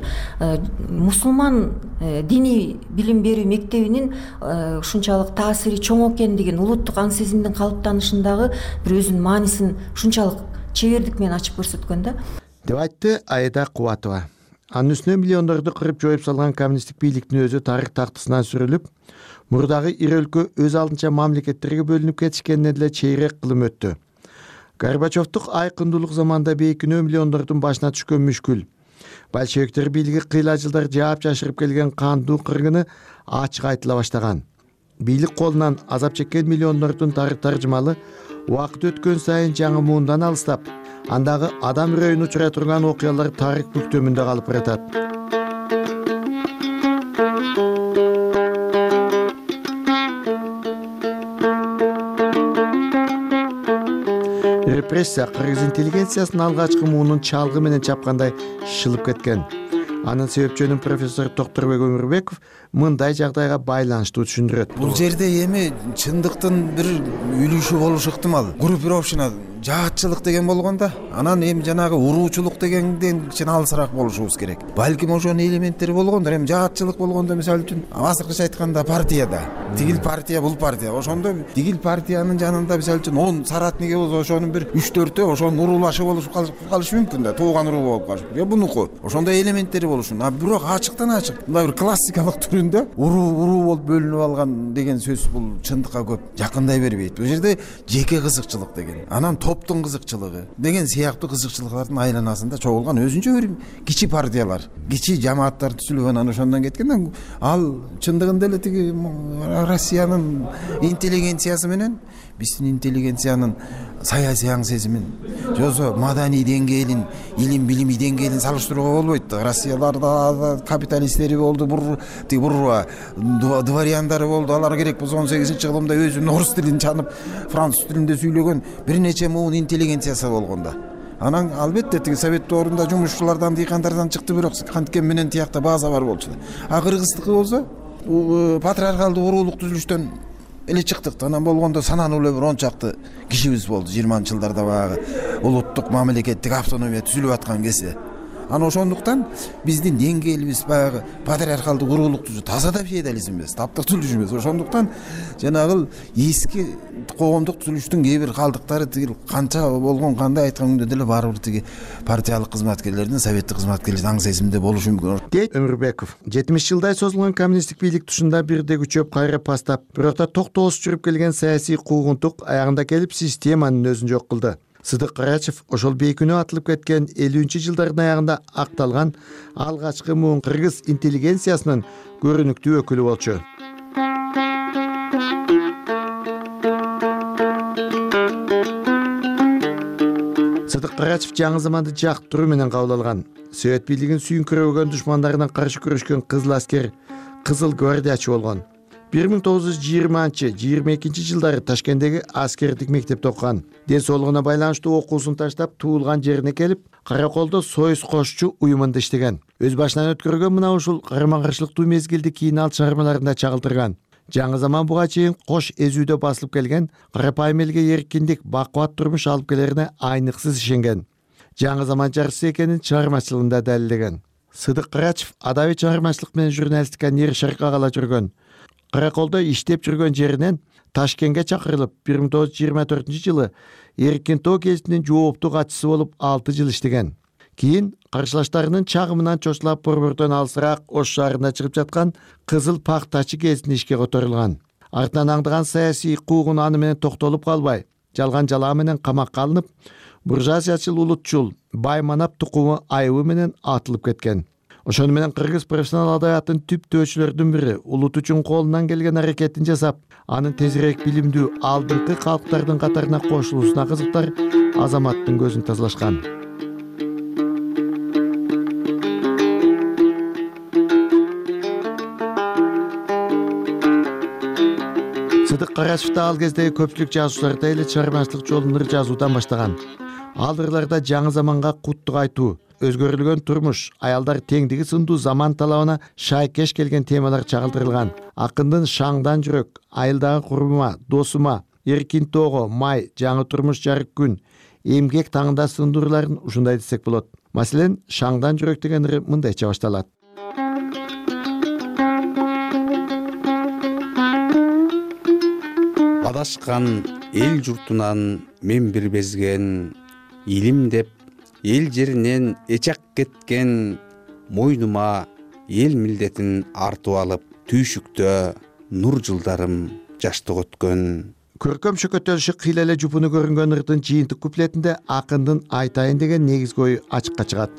мусулман диний билим берүү мектебинин ушунчалык таасири чоң экендигин, улуттук аң сезимдин калыптанышындагы бир өзүнүн маанисин ушунчалык чебердик менен ачып көрсөткөн да. Деп айтты Аида Кубатова. Анын үстүнө миллиондорду кырып жоюп салган коммунисттик бийликтин өзү тарых тактысынан сүрүлүп, мурдагы ири өлкө өз алдынча мамлекеттерге бөлүнүп кетишкенине деле чейрек кылым өттү. Горбачевдук айкындуулук заманда бейкинөө миллиондордун башына түшкөн мүшкүл, большевиктер бийлиги кыйла жылдар жаап жашырып келген кандуу кыргыны ачык айтыла баштаган. Бийлик колунан азап чеккен миллиондордун тарых таржымалы убакыт өткөн сайын жаңы муундан алыстап, андагы адам үрөйүн учура турган окуялар тарых бүктөмүндө калып баратат. Репрессия кыргыз интеллигенциясынын алгачкы муунун чалгы менен чапкандай шылып кеткен. Анын себепчөнүн профессор Токторбек Өмүрбеков мындай жагдайга байланыштуу түшүндүрөт. Бул жерде эми чындыктын бир үлүшү болушу ыктымал. Группировщина жаатчылык деген болгондо, анан эми жанагы уруучулук дегенден кичине алысыраак болушубуз керек. Балким ошонун элементтери болгондор. Эми жаатчылык болгондо мисалы үчүн азыркыча айтканда партияда тигил партия, бул партия. Ошондо тигил партиянын жанында мисалы үчүн 10 соратниги болсо, ошонун бир 3-4 ошонун уруулашы болуп калышы мүмкүн да, тууган уруу болуп калышы. Я бунуку. Ошондой элементтери болушун. А бирок ачыктан ачык мындай бир классикалык түрүндө уруу болуп бөлүнүп алган деген сөз бул чындыкка көп жакындай бербейт. Бул жерде жеке кызыкчылык деген, анан топтун кызыкчылыгы деген сыяктуу кызыкчылыктардын айланасында чогулган өзүнчө бир кичи партиялар, кичи жамааттар түзүлүп, анан ошондон кеткен ал чындыгында эле тиги Россиянын интеллигенциясы менен биздин интеллигенциянын саясий аң сезимин, жосо маданий деңгээлин, илим билими деңгээлин салыштырууга болбойт. Россияларда капиталисттери болду, буржуа дворяндары болду. Алар керек болсо 18-кылымда өзүнүн орус тилин чанып, француз тилинде сүйлөгөн бир нече муун интеллигенциясы болгондо. Анан албетте тиги совет доорунда жумушчулардан, дыйкандардан чыкты, бирок канткен менен тиякта база бар болчу. А кыргыздыкы болсо патриархалдык уруулук түзүлүштөн эле чыктык. Анан болгондо санануу эле бир 10 чакты кишибиз болду 20-жылдарда баягы улуттук мамлекеттик автономия түзүлүп аткан кезде. Анан ошондуктан биздин деңгээлибиз баягы патриархалдык уруулук түзүлүш, таза феодализм эмес, таптык түзүлүш эмес. Ошондуктан жанагы эски коомдук түзүлүштүн кээ бир калдыктары тигил канча болгон, кандай айткан күндө деле баары бир тиги партиялык кызматкерлердин, советтик кызматкерлердин аң сезиминде болушу мүмкүн, дейт Өмүрбеков. 70-жылдай созулган коммунисттик бийлик тушунда бирде күчөп кайра пастап, бирок да токтоосуз жүрүп келген саясий куугунтук аягында келип системанын өзүн жок кылды. Сыдык Карачев ошол бейкүнөө атылып кеткен 50-жылдардын аягында акталган алгачкы муун кыргыз интеллигенциясынын көрүнүктүү өкүлү болчу. Сыдык Карачев жаңы заманды жактыруу менен кабыл алган. Совет бийлигин сүйүнкүрөгөн душмандарына каршы күрөшкөн кызыл аскер, кызыл гвардиячы болгон. 1920-22 жылдары Ташкенттеги аскердик мектепте окуган. Ден соолугуна байланыштуу окуусун таштап, туулган жерине келип, Караколдо союз кошчу уюмунда иштеген. Өз башынан өткөргөн мына ушул карама-каршылыктуу мезгилди кийин ал чыгармаларында чагылдырган. Жаңы заман буга чейин кош эзүүдө басылып келген карапайым элге эркиндик, бакубат турмуш алып келерине айныксыз ишенген. Жаңы заман жарчысы экенин чыгармачылыгында далилдеген. Сыдык Карачев адабий чыгармачылык менен журналистика нер шаркка кала жүргөн. Караколдо иштеп жүргөн жеринен Ташкентке чакырылып, 1924-жылы Эркин Тоо гезитинин жооптуу катчысы болуп 6 жыл иштеген. Кийин каршылаштарынын чагымынан чочулап борбордон алысыраак Ош шаарына чыгып жаткан Кызыл Пактачы гезитине ишке которулган. Артынан аңдыган саясий куугун аны менен токтолуп калбай, жалган жалаа менен камакка алынып, буржуазиячыл улутчул бай манап тукуму айыбы менен атылып кеткен. Ошону менен кыргыз профессионал адабияттын түптөөчүлөрдүн бири улут үчүн колунан келген аракетин жасап, анын тезирээк билимдүү алдыңкы калктардын катарына кошулуусуна кызыктар азаматтын көзүн тазалашкан. Сыдык Карачев да ал кездеги көпчүлүк жазуучулардай эле чыгармачылык жолун ыр жазуудан баштаган. Ал ырларда жаңы заманга куттук айтуу, өзгөрүлгөн турмуш, аялдар теңдиги сындуу заман талабына шайкеш келген темалар чагылдырылган. Акындын Шаңдан жүрөк, Айылдагы курбума, Досума, Эркин Тоого, Май, Жаңы турмуш жарык күн, Эмгек таңында сындуу ырларын ушундай десек болот. Маселен, Шаңдан жүрөк деген ыры мындайча башталат. Адашкан эл журтунан мен бир безген, илим деп эл жеринен эчак кеткен, мойнума эл милдетин артып алып, түйшүктө нур жылдарым жаштык өткөн. Көркөм шөкөтөлүшү кыйла эле жупуну көрүнгөн ырдын жыйынтык куплетинде акындын айтайын деген негизги ою ачыкка чыгат.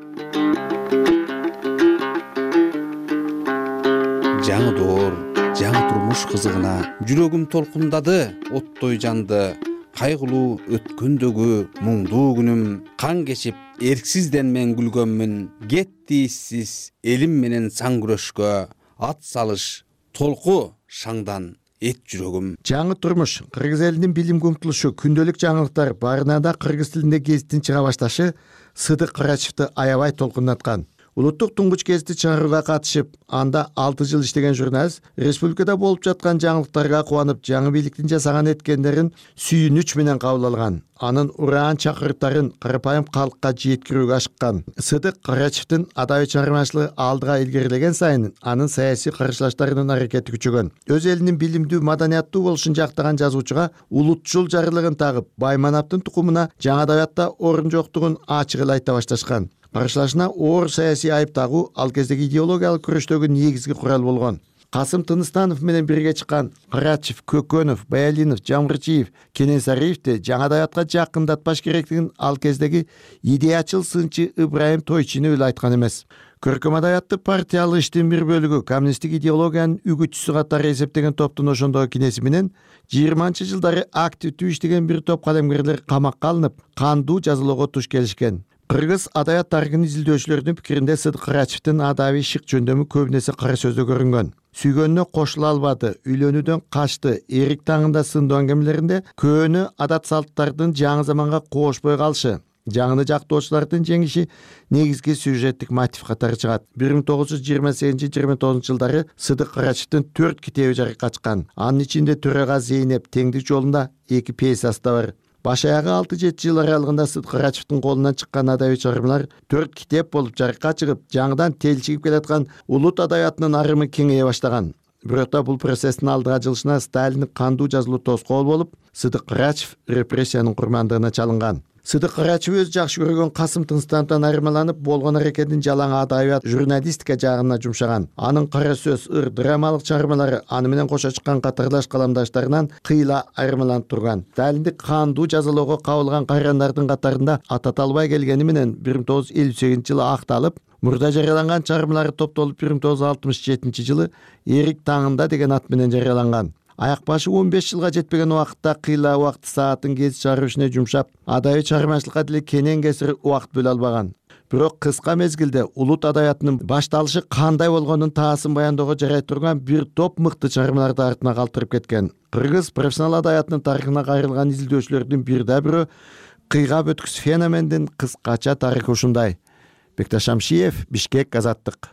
Жаңы доор, жаңы турмуш кызыгына жүрөгүм толкундады, оттой жанды, кайгылуу өткөндөгү муңдуу күнүм, кан кечип эрксизден мен күлгөнмүн, кетти иссиз элим менен саң күрөшкө, ат салыш толку шаңдан эт жүрөгүм. Жаңы турмуш, кыргыз элинин билимге умтулушу, күндөлүк жаңылыктар, барына да кыргыз тилинде гезиттин чыга башташы Сыдык Карачевди аябай толкундаткан. Улуттук туңгуч гезитти чыгарууга катышып, анда 6 жыл иштеген журналист республикада болуп жаткан жаңылыктарга кубанып, жаңы бийликтин жасаган эткендерин сүйүнүч менен кабыл алган. Анын ураан чакырыктарын карапайым калкка жеткирүүгө ашыккан. Сыдык Карачевдин адабий чыгармачылыгы алдыга илгерилеген сайын анын саясий каршылаштарынын аракети күчөгөн. Өз элинин билимдүү, маданияттуу болушун жактаган жазуучуга улутчул жарылыгын тагып, Баймановдун тукумуна жаңы адабиятта орун жоктугун ачык эле айта башташкан. Каршылашына оор саясий айып тагуу ал кездеги идеологиялык күрөштөгү негизги курал болгон. Касым Тыныстанов менен бирге чыккан Карачев, Көкөнов, Баялинов, Жамгырчиев, Кенесариевди жаңы адабиятка жакындатпаш керектигин ал кездеги идеячыл сынчы Ибраим Тойчинов эле айткан эмес. Көркөм адабиятты партиялык иштин бир бөлүгү, коммунисттик идеологиянын үгүтчүсү катары эсептеген топтун ошондогу кинеси менен 20-жылдары активдүү иштеген бир топ калемгерлер камакка алынып, кандуу жазалоого туш келишкен. Кыргыз адабият тарыхын изилдөөчүлөрдүн пикиринде Сыдык Карачевдин адабий шык жөндөмү көбүнесе кара сөздө көрүнгөн. Сүйгөнүнө кошула албады, үйлөнүүдөн качты, эрик таңында сындуу аңгемелеринде көөнү адат салттардын жаңы заманга коошпой калышы, жаңыны жактоочулардын жеңиши негизги сюжеттик мотив катары чыгат. 1928-29 жылдары Сыдык Карачевдин 4 китеби жарыкка чыккан. Анын ичинде Төрага Зейнеп, Теңдик жолунда 2 пьесасы да бар. Баш аягы 6-7 жыл аралыгында Сыдык Карачевдин колунан чыккан адабий чыгармалар 4 китеп болуп жарыкка чыгып, жаңыдан телчигип келаткан улут адабиятынын арымы кеңейе баштаган. Бирок да бул процесстин алдыга жылышына Сталиндин кандуу жазылуу тоскоол болуп, Сыдык Карачев репрессиянын курмандыгына чалынган. Сыдык Карачев өз жакшы көргөн Касым Тыныстановдон айырмаланып, болгон аракетин жалаң адабият, журналистика жагына жумшаган. Анын кара сөз, ыр, драмалык чыгармалары аны менен кошо чыккан катарлаш каламдаштарынан кыйла айырмаланып турган. Сталиндик кандуу жазалоого кабылган кайрандардын катарында ататалбай келгени менен 1958-жылы акталып, мурда жарыяланган чыгармалары топтолуп 1967-жылы Эрик таңында деген ат менен жарыяланган. Аяк башы 15 жылга жетпеген убакытта кыйла убакыт саатын гезит чыгаруу ишине жумшап, адабий чыгармачылыкка деле кенен кесир убакыт бөлө албаган. Бирок кыска мезгилде улут адабиятынын башталышы кандай болгонун таасын баяндоого жарай турган бир топ мыкты чыгармаларды артына калтырып кеткен. Кыргыз профессионал адабиятынын тарыхына кайрылган изилдөөчүлөрдүн бирде бирөө кыйгап өткүс феномендин кыскача тарыхы ушундай. Бекташ Шамшиев, Бишкек, Азаттык.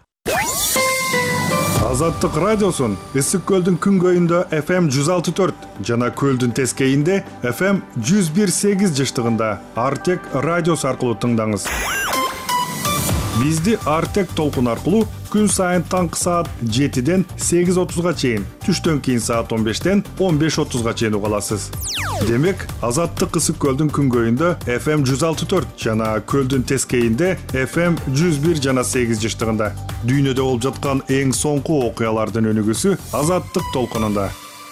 Азаттык радиосун Ысык көлдүн күнгөйүндө FM 106.4 жана көлдүн тескейинде FM 101.8 жыштыгында Артек радиосу аркылуу тыңдаңыз. Бизди Артек толкун аркылуу күн сайын таңкы саат 7-ден 8:30-га чейин, түштөн кийин саат 15-ден 15:30-га чейин уга аласыз. Демек, Азаттык Ысык көлдүн күнгөйүндө FM 106.4 жана көлдүн тескейинде FM 101 жана 8 жыштыгында. Дүйнөдө болуп жаткан эң соңку окуялардын өнүгүүсү Азаттык толкунунда.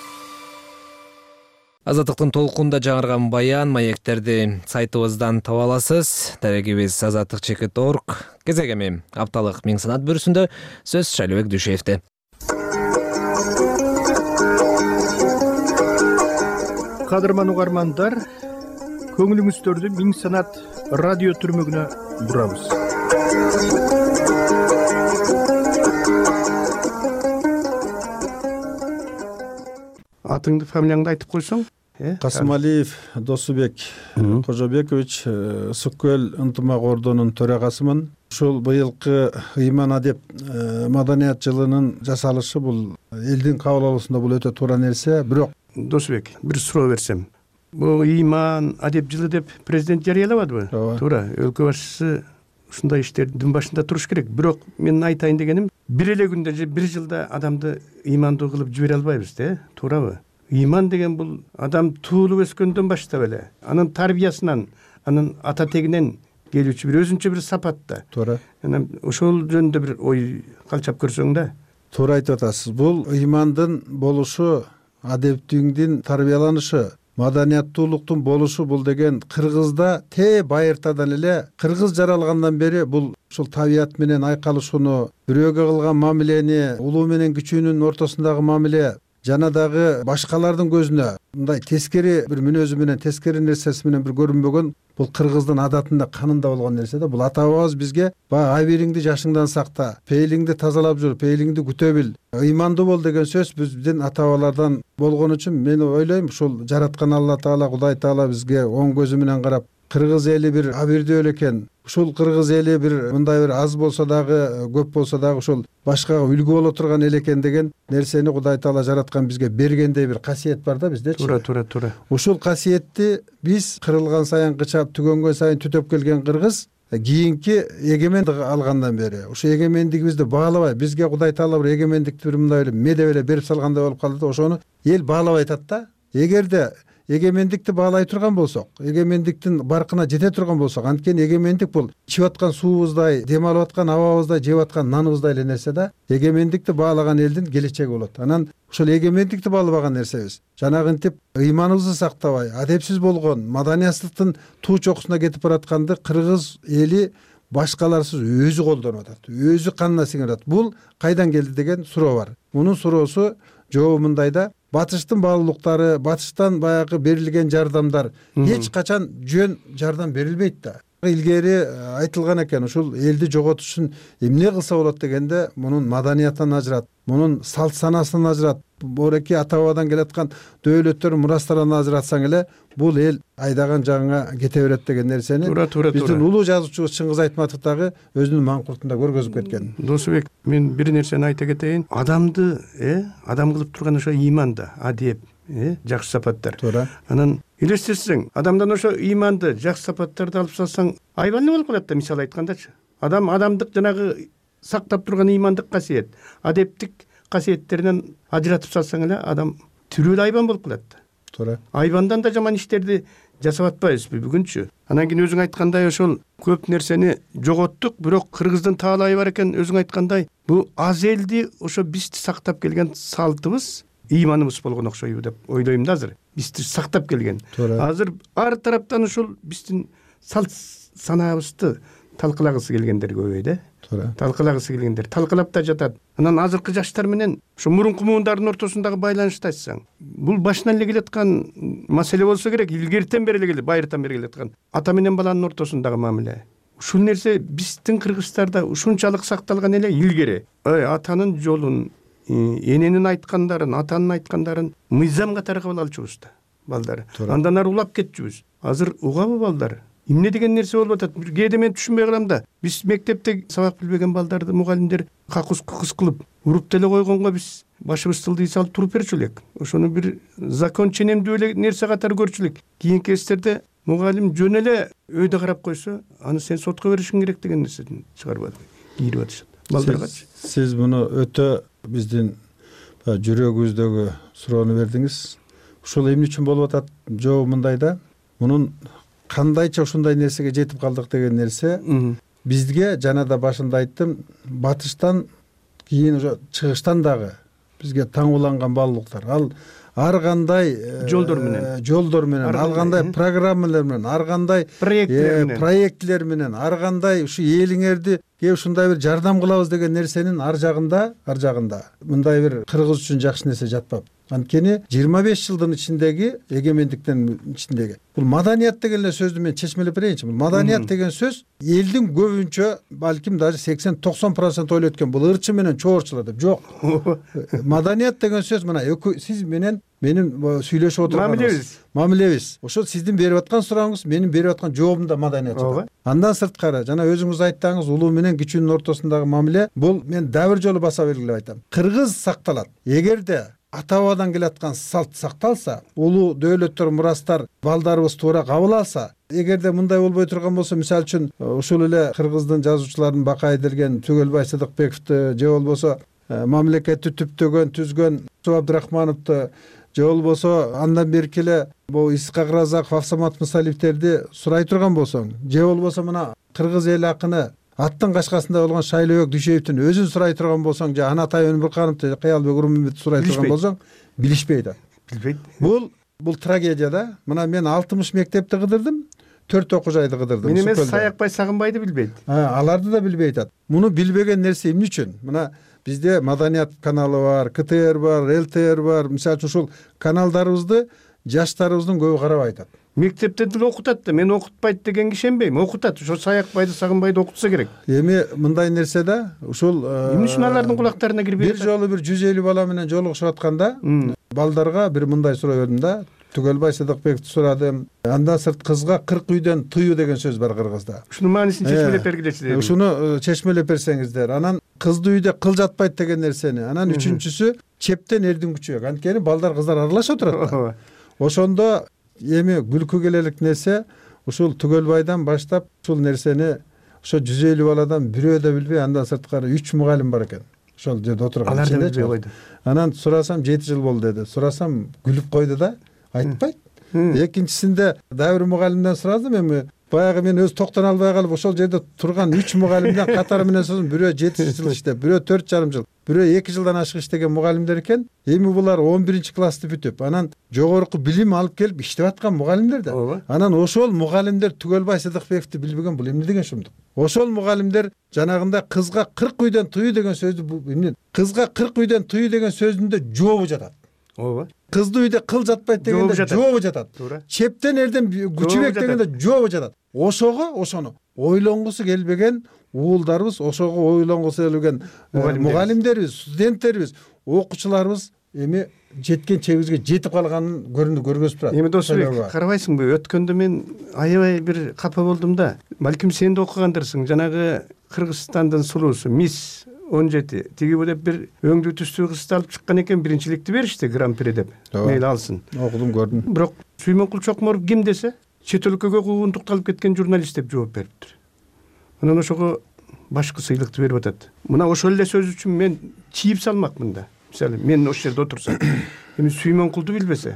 Азаттыктын толкунда жаңырган баян, маектерди сайтыбыздан таба аласыз. Дарегибиз azattik.org. Кезегеми апталык Миң санат бүрүсүндө сөз Шайлыбек Дүйшеевде. Кадырман угармандар, көңүлүңүздөрдү Миң санат радио түрмөгүнө бурабыз. Атыңды, фамилияңды айтып койсоң? Касымалиев Досубек Кожобекович, Ысык көл ынтымак ордонун төрагасымын. Ушул быйылкы ыйман адеп маданият жылынын жасалышы бул элдин кабыл алуусунда бул өтө туура нерсе. Бирок Досубек, бир суроо берсем. Бул ыйман адеп жылы деп президент жарыялабадыбы? Туура, өлкө башчысы ушундай иштердин башында туруш керек. Бирок мен айтайын дегеним, бир эле күндө же бир жылда адамды ыймандуу кылып жибере албайбыз, туурабы? Ыйман деген бул адам туулуп өскөндөн баштап эле, анын тарбиясынан, анын ата тегинен келүүчү бир өзүнчө бир сапатта. Туура. Анан ошол жөнүндө бир ой калчап көрсөң да. Туура айтып атасыз. Бул ыймандын болушу, адептүүлүктүн тарбияланышы, маданияттуулуктун болушу бул деген кыргызда байыртадан эле кыргыз жаралгандан бери бул ушул табият менен айкалышууну, бирөөгө кылган мамилени, улуу менен кичүүнүн ортосундагы мамиле жана дагы башкалардын көзүнө мындай тескери бир мүнөзү менен, тескери нерсеси менен бир көрүнбөгөн бул кыргыздын адатында, канында болгон нерсе да. Бул ата бабабыз бизге абириңди жашыңдан сакта, пейлиңди тазалап жүр, пейлиңди күтө бил, ыймандуу бол деген сөз биздин ата бабалардан болгон үчүн мен ойлойм, ушул жараткан Алла Таала, Кудай Таала бизге оң көзү менен карап кыргыз эли бир абийирдүү эле экен, ушул кыргыз эли бир мындай бир аз болсо дагы көп болсо дагы ушул башкага үлгү боло турган эл экен деген нерсени Кудай Таала жараткан бизге бергендей бир касиет бар да биздечи. Туура. Ушул касиетти биз кырылган сайын кычап, түгөнгөн сайын түтөп келген кыргыз кийинки эгемендик алгандан бери ушу эгемендигибизди баалабай, бизге Кудай Таала бир эгемендикти бир мындай эле медеп эле берип салгандай болуп калды да, ошону эл баалабай атат да. Эгерде эгемендикти баалай турган болсок, эгемендиктин баркына жете турган болсок, анткени эгемендик бул ичип аткан суубуздай, дем алып аткан абабыздай, жеп аткан наныбыздай эле нерсе да. Эгемендикти баалаган элдин келечеги болот. Анан ушул эгемендикти баалабаган нерсебиз жанагынтип ыйманыбызды сактабай, адепсиз болгон, маданиятсыздыктын туу чокусуна кетип баратканды кыргыз эли башкаларсыз өзү колдонуп атат, өзү канына сиңирип атат. Бул кайдан келди деген суроо бар. Мунун суроосу жообу мындай да: батыштын баалуулуктары, батыштан баягы берилген жардамдар эч качан жөн жардам берилбейт да. Илгери айтылган экен, ушул элди жоготуш үчүн эмне кылса болот дегенде, мунун маданиятынан ажырат, мунун салт санасынан ажырат, бореки ата бабадан келаткан дөөлөттөр мурастарынан ажыратсаң эле бул эл айдаган жагыңа кете берет деген нерсени биздин улуу жазуучубуз Чыңгыз Айтматов дагы өзүнүн маңкуртунда көргөзүп кеткен. Досубек, мен бир нерсени айта кетейин. Адамды адам кылып турган ошо иман да, адеп, жакшы сапаттар. Туура. Анан элестетсең, адамдан ошо иманды, жакшы сапаттарды алып салсаң, айбанны болуп калат да, мисалы айткандачы. Адамдык жанагы сактап турган имандык касиет, адептик касиеттеринен ажыратып салсаң эле адам түрүлө айбан болуп калат да. Туура. Айбандан да жаман иштерди жасап атпайбызбы бүгүнчү? Анан кийин өзүң айткандай ошол көп нерсени жоготтук, бирок кыргыздын таалайы бар экен. Өзүң айткандай, бул аз элди ошо бизди сактап келген салтыбыз, ыйманыбыз болгон окшойбу деп ойлойм да азыр. Бизди сактап келген. Азыр ар тараптан ушул биздин салт санаабызды талкылагысы келгендер көбөй да. Талкылагысы келгендер талкылап да жатат. Анан азыркы жаштар менен ушу мурунку муундардын ортосундагы байланышты айтсаң, бул башынан эле келаткан маселе болсо керек, илгертен бери эле келет, байыртан бери келаткан ата менен баланын ортосундагы мамиле. Ушул нерсе биздин кыргыздарда ушунчалык сакталган эле илгери. Атанын жолун, эненин айткандарын, атанын айткандарын мыйзам катары кабыл алчубуз да, балдар. Андан ары улап кетчүбүз. Азыр угабы балдар? Эмне деген нерсе болуп атат? Кээде мен түшүнбөй калам да. Биз мектепте сабак билбеген балдарды мугалимдер какус кылып уруп деле койгонго биз башыбызды тылдый салып туруп берчү элек. Ошону бир закон ченемдүү эле нерсе катары көрчү элек. Кийинки кездерде мугалим жөн эле өйдө карап койсо, аны сен сотко беришиң керек деген нерседен чыгарып атат. Кийирип атышат. Балдаргачы. Сиз муну өтө биздин жүрөгүбүздөгү суроону бердиңиз. Ушул эмне үчүн болуп атат? Жообу мындай да. Мунун кандайча ушундай нерсеге жетип калдык деген нерсе бизге, жана да башында айттым, батыштан кийин ошо чыгыштан дагы бизге таңууланган баалуулуктар. Ал ар кандай жолдор менен, ар кандай программалар менен, ар кандай проектлер менен, ар кандай ушу элиңерди ушундай бир жардам кылабыз деген нерсенин ар жагында мындай бир кыргыз үчүн жакшы нерсе жатпап. Анткени 25 жылдын ичиндеги эгемендиктин ичиндеги бул маданият деген эле сөздү мен чечмелеп берейинчи. Бул маданият деген сөз элдин көбүнчө, балким даже 80-90% ойлойт экен, бул ырчы менен чоорчулар деп. Жок. Маданият деген сөз мына сиз менен менин сүйлөшүп отурганыбыз, мамилебиз. Ошо сиздин берип аткан сурооңуз, менин берип аткан жообум да маданият. Андан сырткары, жана өзүңүз айттыңыз, улуу менен кичүүнүн ортосундагы мамиле, бул мен дагы бир жолу баса белгилеп айтам. Кыргыз сакталат. Эгерде ата бабадан келаткан салт сакталса, улуу дөөлөттөр, мурастар балдарыбыз туура кабыл алса, эгерде мындай болбой турган болсо, мисалы үчүн ушул эле кыргыздын жазуучуларынын Бакай Делген, Түгөлбай Сыдыкбековду же болбосо мамлекетти түзгөн Абдрахмановду, же болбосо андан берки эле бул Исхак Разаков, Авсамат Мусалиевтерди сурай турган болсоң, же болбосо мына кыргыз эл акыны аттын кашкасында болгон Шайлообек Дүйшеевдин өзүн сурай турган болсоң, же Анатай Өнүрбуркановду, Кыялбек Урмунбетти сурай турган болсоң, билишпейт. Бул трагедия да. Мына мен 60 мектепти кыдырдым, 4 окуу жайды кыдырдым. Мен эмес Саякбай Сагынбайды билбейт. Аларды да билбейт. Муну билбеген нерсе эмне үчүн? Мына бизде маданият каналы бар, КТР бар, ЛТР бар. Мисалы үчүн ушул каналдарыбызды жаштарыбыздын көбү карабай атат. Мектепте деле окутат да, мен окутпайт дегенге ишенбейм. Окутат. Ошо Саякбайды, Сагынбайды окутса керек. Эми мындай нерсе да, ушул эмне үчүн алардын кулактарына кирбейт? Бир жолу бир 150 бала менен жолугушуп атканда балдарга бир мындай суроо бердим да. Түгөлбай Сыдыкбековду сурадым. Андан сырт кызга 40 үйдөн тыюу деген сөз бар кыргызда. Ушунун маанисин чечмелеп бергилечи. Ушуну чечмелеп берсеңиздер. Анан кызды үйдө кыл жатпайт деген нерсени. Анан үчүнчүсү чептен эрдин күчү жок. Анткени балдар кыздар аралашып отурат. Ошондо эми күлкү келелик нерсе ушул Түгөлбайдан баштап ушул нерсени ошо 150 баладан бирөө да билбей, андан сырткары 3 мугалим бар экен. Ошол жерде отурган. Алар да билбей койду. Анан сурасам 7 жыл болду деди. Сурасам күлүп койду да, айтпайт. Экинчисинде дагы бир мугалимден сурадым, эми баягы мен өз токтон албай калып ошол жерде турган 3 мугалимден катары менен соң бирөө 7 жыл иштеп, бирөө 4,5 жыл, бирөө 2 жылдан ашык иштеген мугалимдер экен. Эми булар 11-классты бүтүп, анан жогорку билим алып келип иштеп аткан мугалимдер да. Анан ошол мугалимдер Түгөлбай Сыдыкбековду билбеген, бул эмне деген шумдук? Ошол мугалимдер жанагында кызга 40 үйдөн тыюу деген сөздү эмне? Кызга 40 үйдөн тыюу деген сөзүндө жообу жатат. Ооба. Кызды үйдө кыл жатпайт дегенде жообу жатат. Чептен эрден күчүбек дегенде жообу жатат. Ошону ойлонгусу келбеген уулдарыбыз, ошого ойлонгусу келбеген мугалимдерибиз, студенттерибиз, окуучуларыбыз эми жеткен чегибизге жетип калганын көргөзүп турат. Эми Досбек, карабайсыңбы? Өткөндө мен аябай бир капа болдум да. Балким сен да окугандырсың. Жанагы Кыргызстандын сулуусу Мисс 17 тиги деп бир өңдүү түстүү кызды алып чыккан экен, биринчиликти беришти гран-при деп. Мейли алсын. Окудум, көрдүм. Бирок Сүймөнкул Чокморов ким десе, чет өлкөгө куугунтукталып кеткен журналист деп жооп бериптир. Анан ошого башкы сыйлыкты берип атат. Мына ошол эле сөз үчүн мен чийип салмакмын да. Мисалы, мен ошол жерде отурсам, эми Сүймөнкулду билбесе,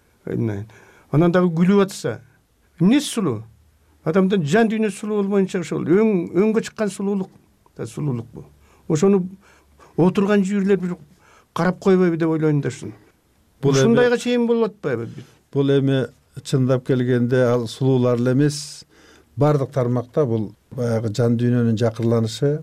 анан дагы күлүп атса, эмнеси сулуу? Адамдын жан дүйнөсү сулуу болмоюнча ошол өңгө чыккан сулуулук да сулуулук бу. Ошону отурган жүйүрлөр бир карап койбойбу деп ойлойм да ушуну. Ушундайга чейин болуп атпайбы? Бул эми чындап келгенде ал сулуулар эле эмес, бардык тармакта бул баягы жан дүйнөнүн жакырланышы,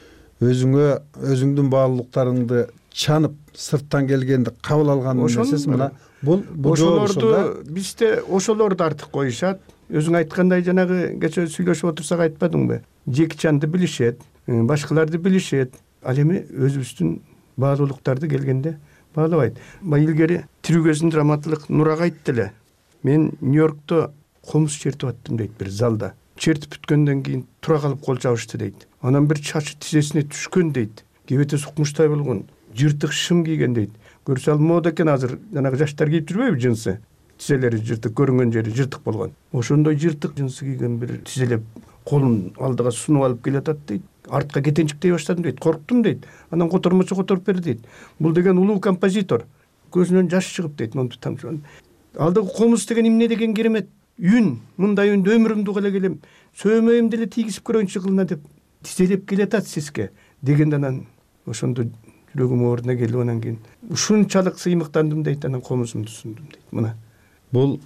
өзүңдүн баалуулуктарыңды чанып, сырттан келгенди кабыл алган нерсеси. Мына бул ошолорду бизде ошолорду артык коюшат. Өзүң айткандай, жанагы кечээ сүйлөшүп отурсак айтпадыңбы? Жекчанды билишет, башкаларды билишет. Ал эми өзүбүздүн баалуулуктарды келгенде баалабайт. Илгери Тирүүгөзүн драматург Нурак айтты эле. Мен Нью-Йоркто комуз чертип аттым дейт бир залда. Чертип бүткөндөн кийин тура калып кол жабышты дейт. Анан бир чачы тизесине түшкөн дейт. Кебете сукмуштай болгон, жыртык шым кийген дейт. Көрсө ал мода экен азыр, жанагы жаштар кийип жүрбөйбү джинсы? Тизелери жыртык, көрүнгөн жери жыртык болгон. Ошондой жыртык джинсы кийген бир тизелеп колун алдыга сунуп алып келатат дейт. Артка кетенчиктей баштадым дейт. Корктум дейт. Анан котормочу которуп берди дейт. Бул деген улуу композитор. Көзүнөн жаш чыгып дейт. Монту тамчы. Алдыгы комуз деген эмне деген керемет. Үн, мындай үндө өмүрүмдү кыла келем. Сөөмөйүм деле тийгизип көрөйүнчү кылына деп тизелеп келатат сизге дегенде анан ошондо жүрөгүм ордуна келип анан кийин ушунчалык сыймыктандым дейт. Анан комузумду сундум дейт. Мына бул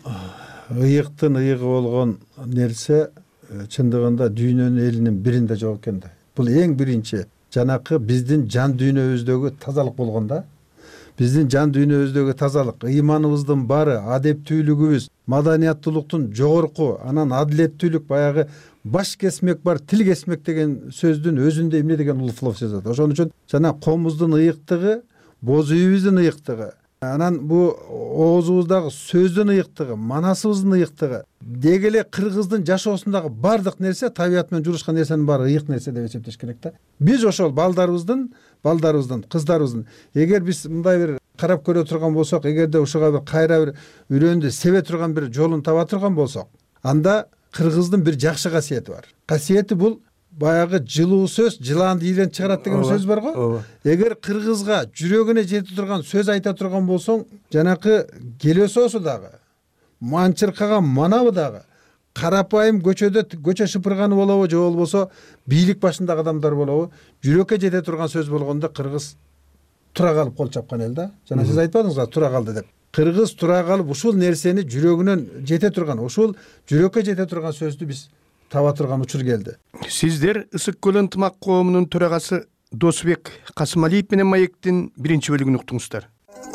ыйыктын ыйыгы болгон нерсе чындыгында дүйнөнүн элинин биринде жок экен да. Бул эң биринчи жанакы биздин жан дүйнөбүздөгү тазалык болгон да. Биздин жан дүйнөбүздөгү тазалык, ыйманыбыздын баары, адептүүлүгүбүз, маданияттуулуктун жогорку, анан адилеттүүлүк, баягы баш кесмек бар, тил кесмек деген сөздүн өзүндө эмне деген улуфлов сөз бар. Ошон үчүн жана комуздун ыйыктыгы, боз үйүбүздүн ыйыктыгы, анан бу оозубуздагы сөздүн ыйыктыгы, манасыбыздын ыйыктыгы, деги эле кыргыздын жашоосундагы бардык нерсе, табият менен журушкан нерсенин баары ыйык нерсе деп эсептеш керек да. Биз ошол балдарыбыздын, кыздарыбыздын, эгер биз мындай бир карап көрө турган болсок, эгерде ушуга бир кайра бир үрөндү себе турган бир жолун таба турган болсок, анда кыргыздын бир жакшы касиети бар. Касиети бул баягы жылуу сөз жылаанды ийден чыгарат деген сөз бар го. Эгер кыргызга жүрөгүнө жете турган сөз айта турган болсоң, жанакы келесосу дагы, манчыркаган манабы дагы, карапайым көчө шыпырганы болобу же болбосо бийлик башындагы адамдар болобу, жүрөккө жете турган сөз болгондо кыргыз тура калып кол чапкан эл да. Жана сиз айтпадыңызбы тура калды деп. Кыргыз тура калып ушул нерсени жүрөгүнөн жете турган, ушул жүрөккө жете турган сөздү биз таба турган учур келди. Сиздер Ысык көл ынтымак коомунун төрагасы Досбек Касымалиев менен маектин биринчи бөлүгүн уктуңуздар.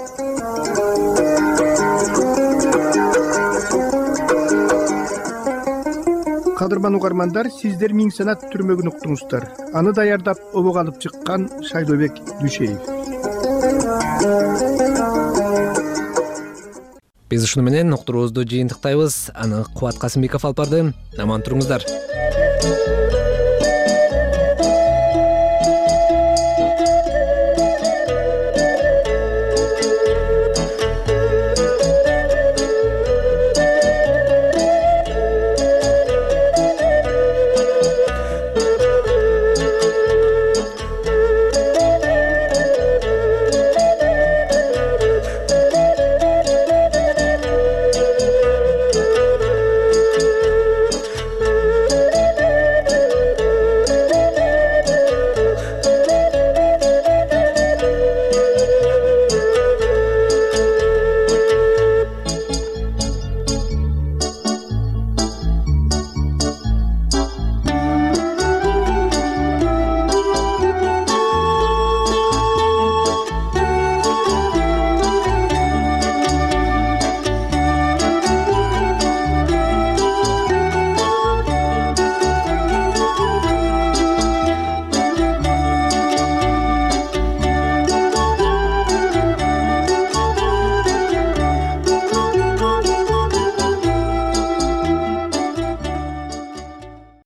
Кадырман угармандар, сиздер Миң санат түрмөгүн уктуңуздар. Аны даярдап обого алып чыккан Шайлообек Дүйшеев. Биз ушуну менен уктуруубузду жыйынтыктайбыз. Аны Кубат Касымбеков алып барды. Аман туруңуздар.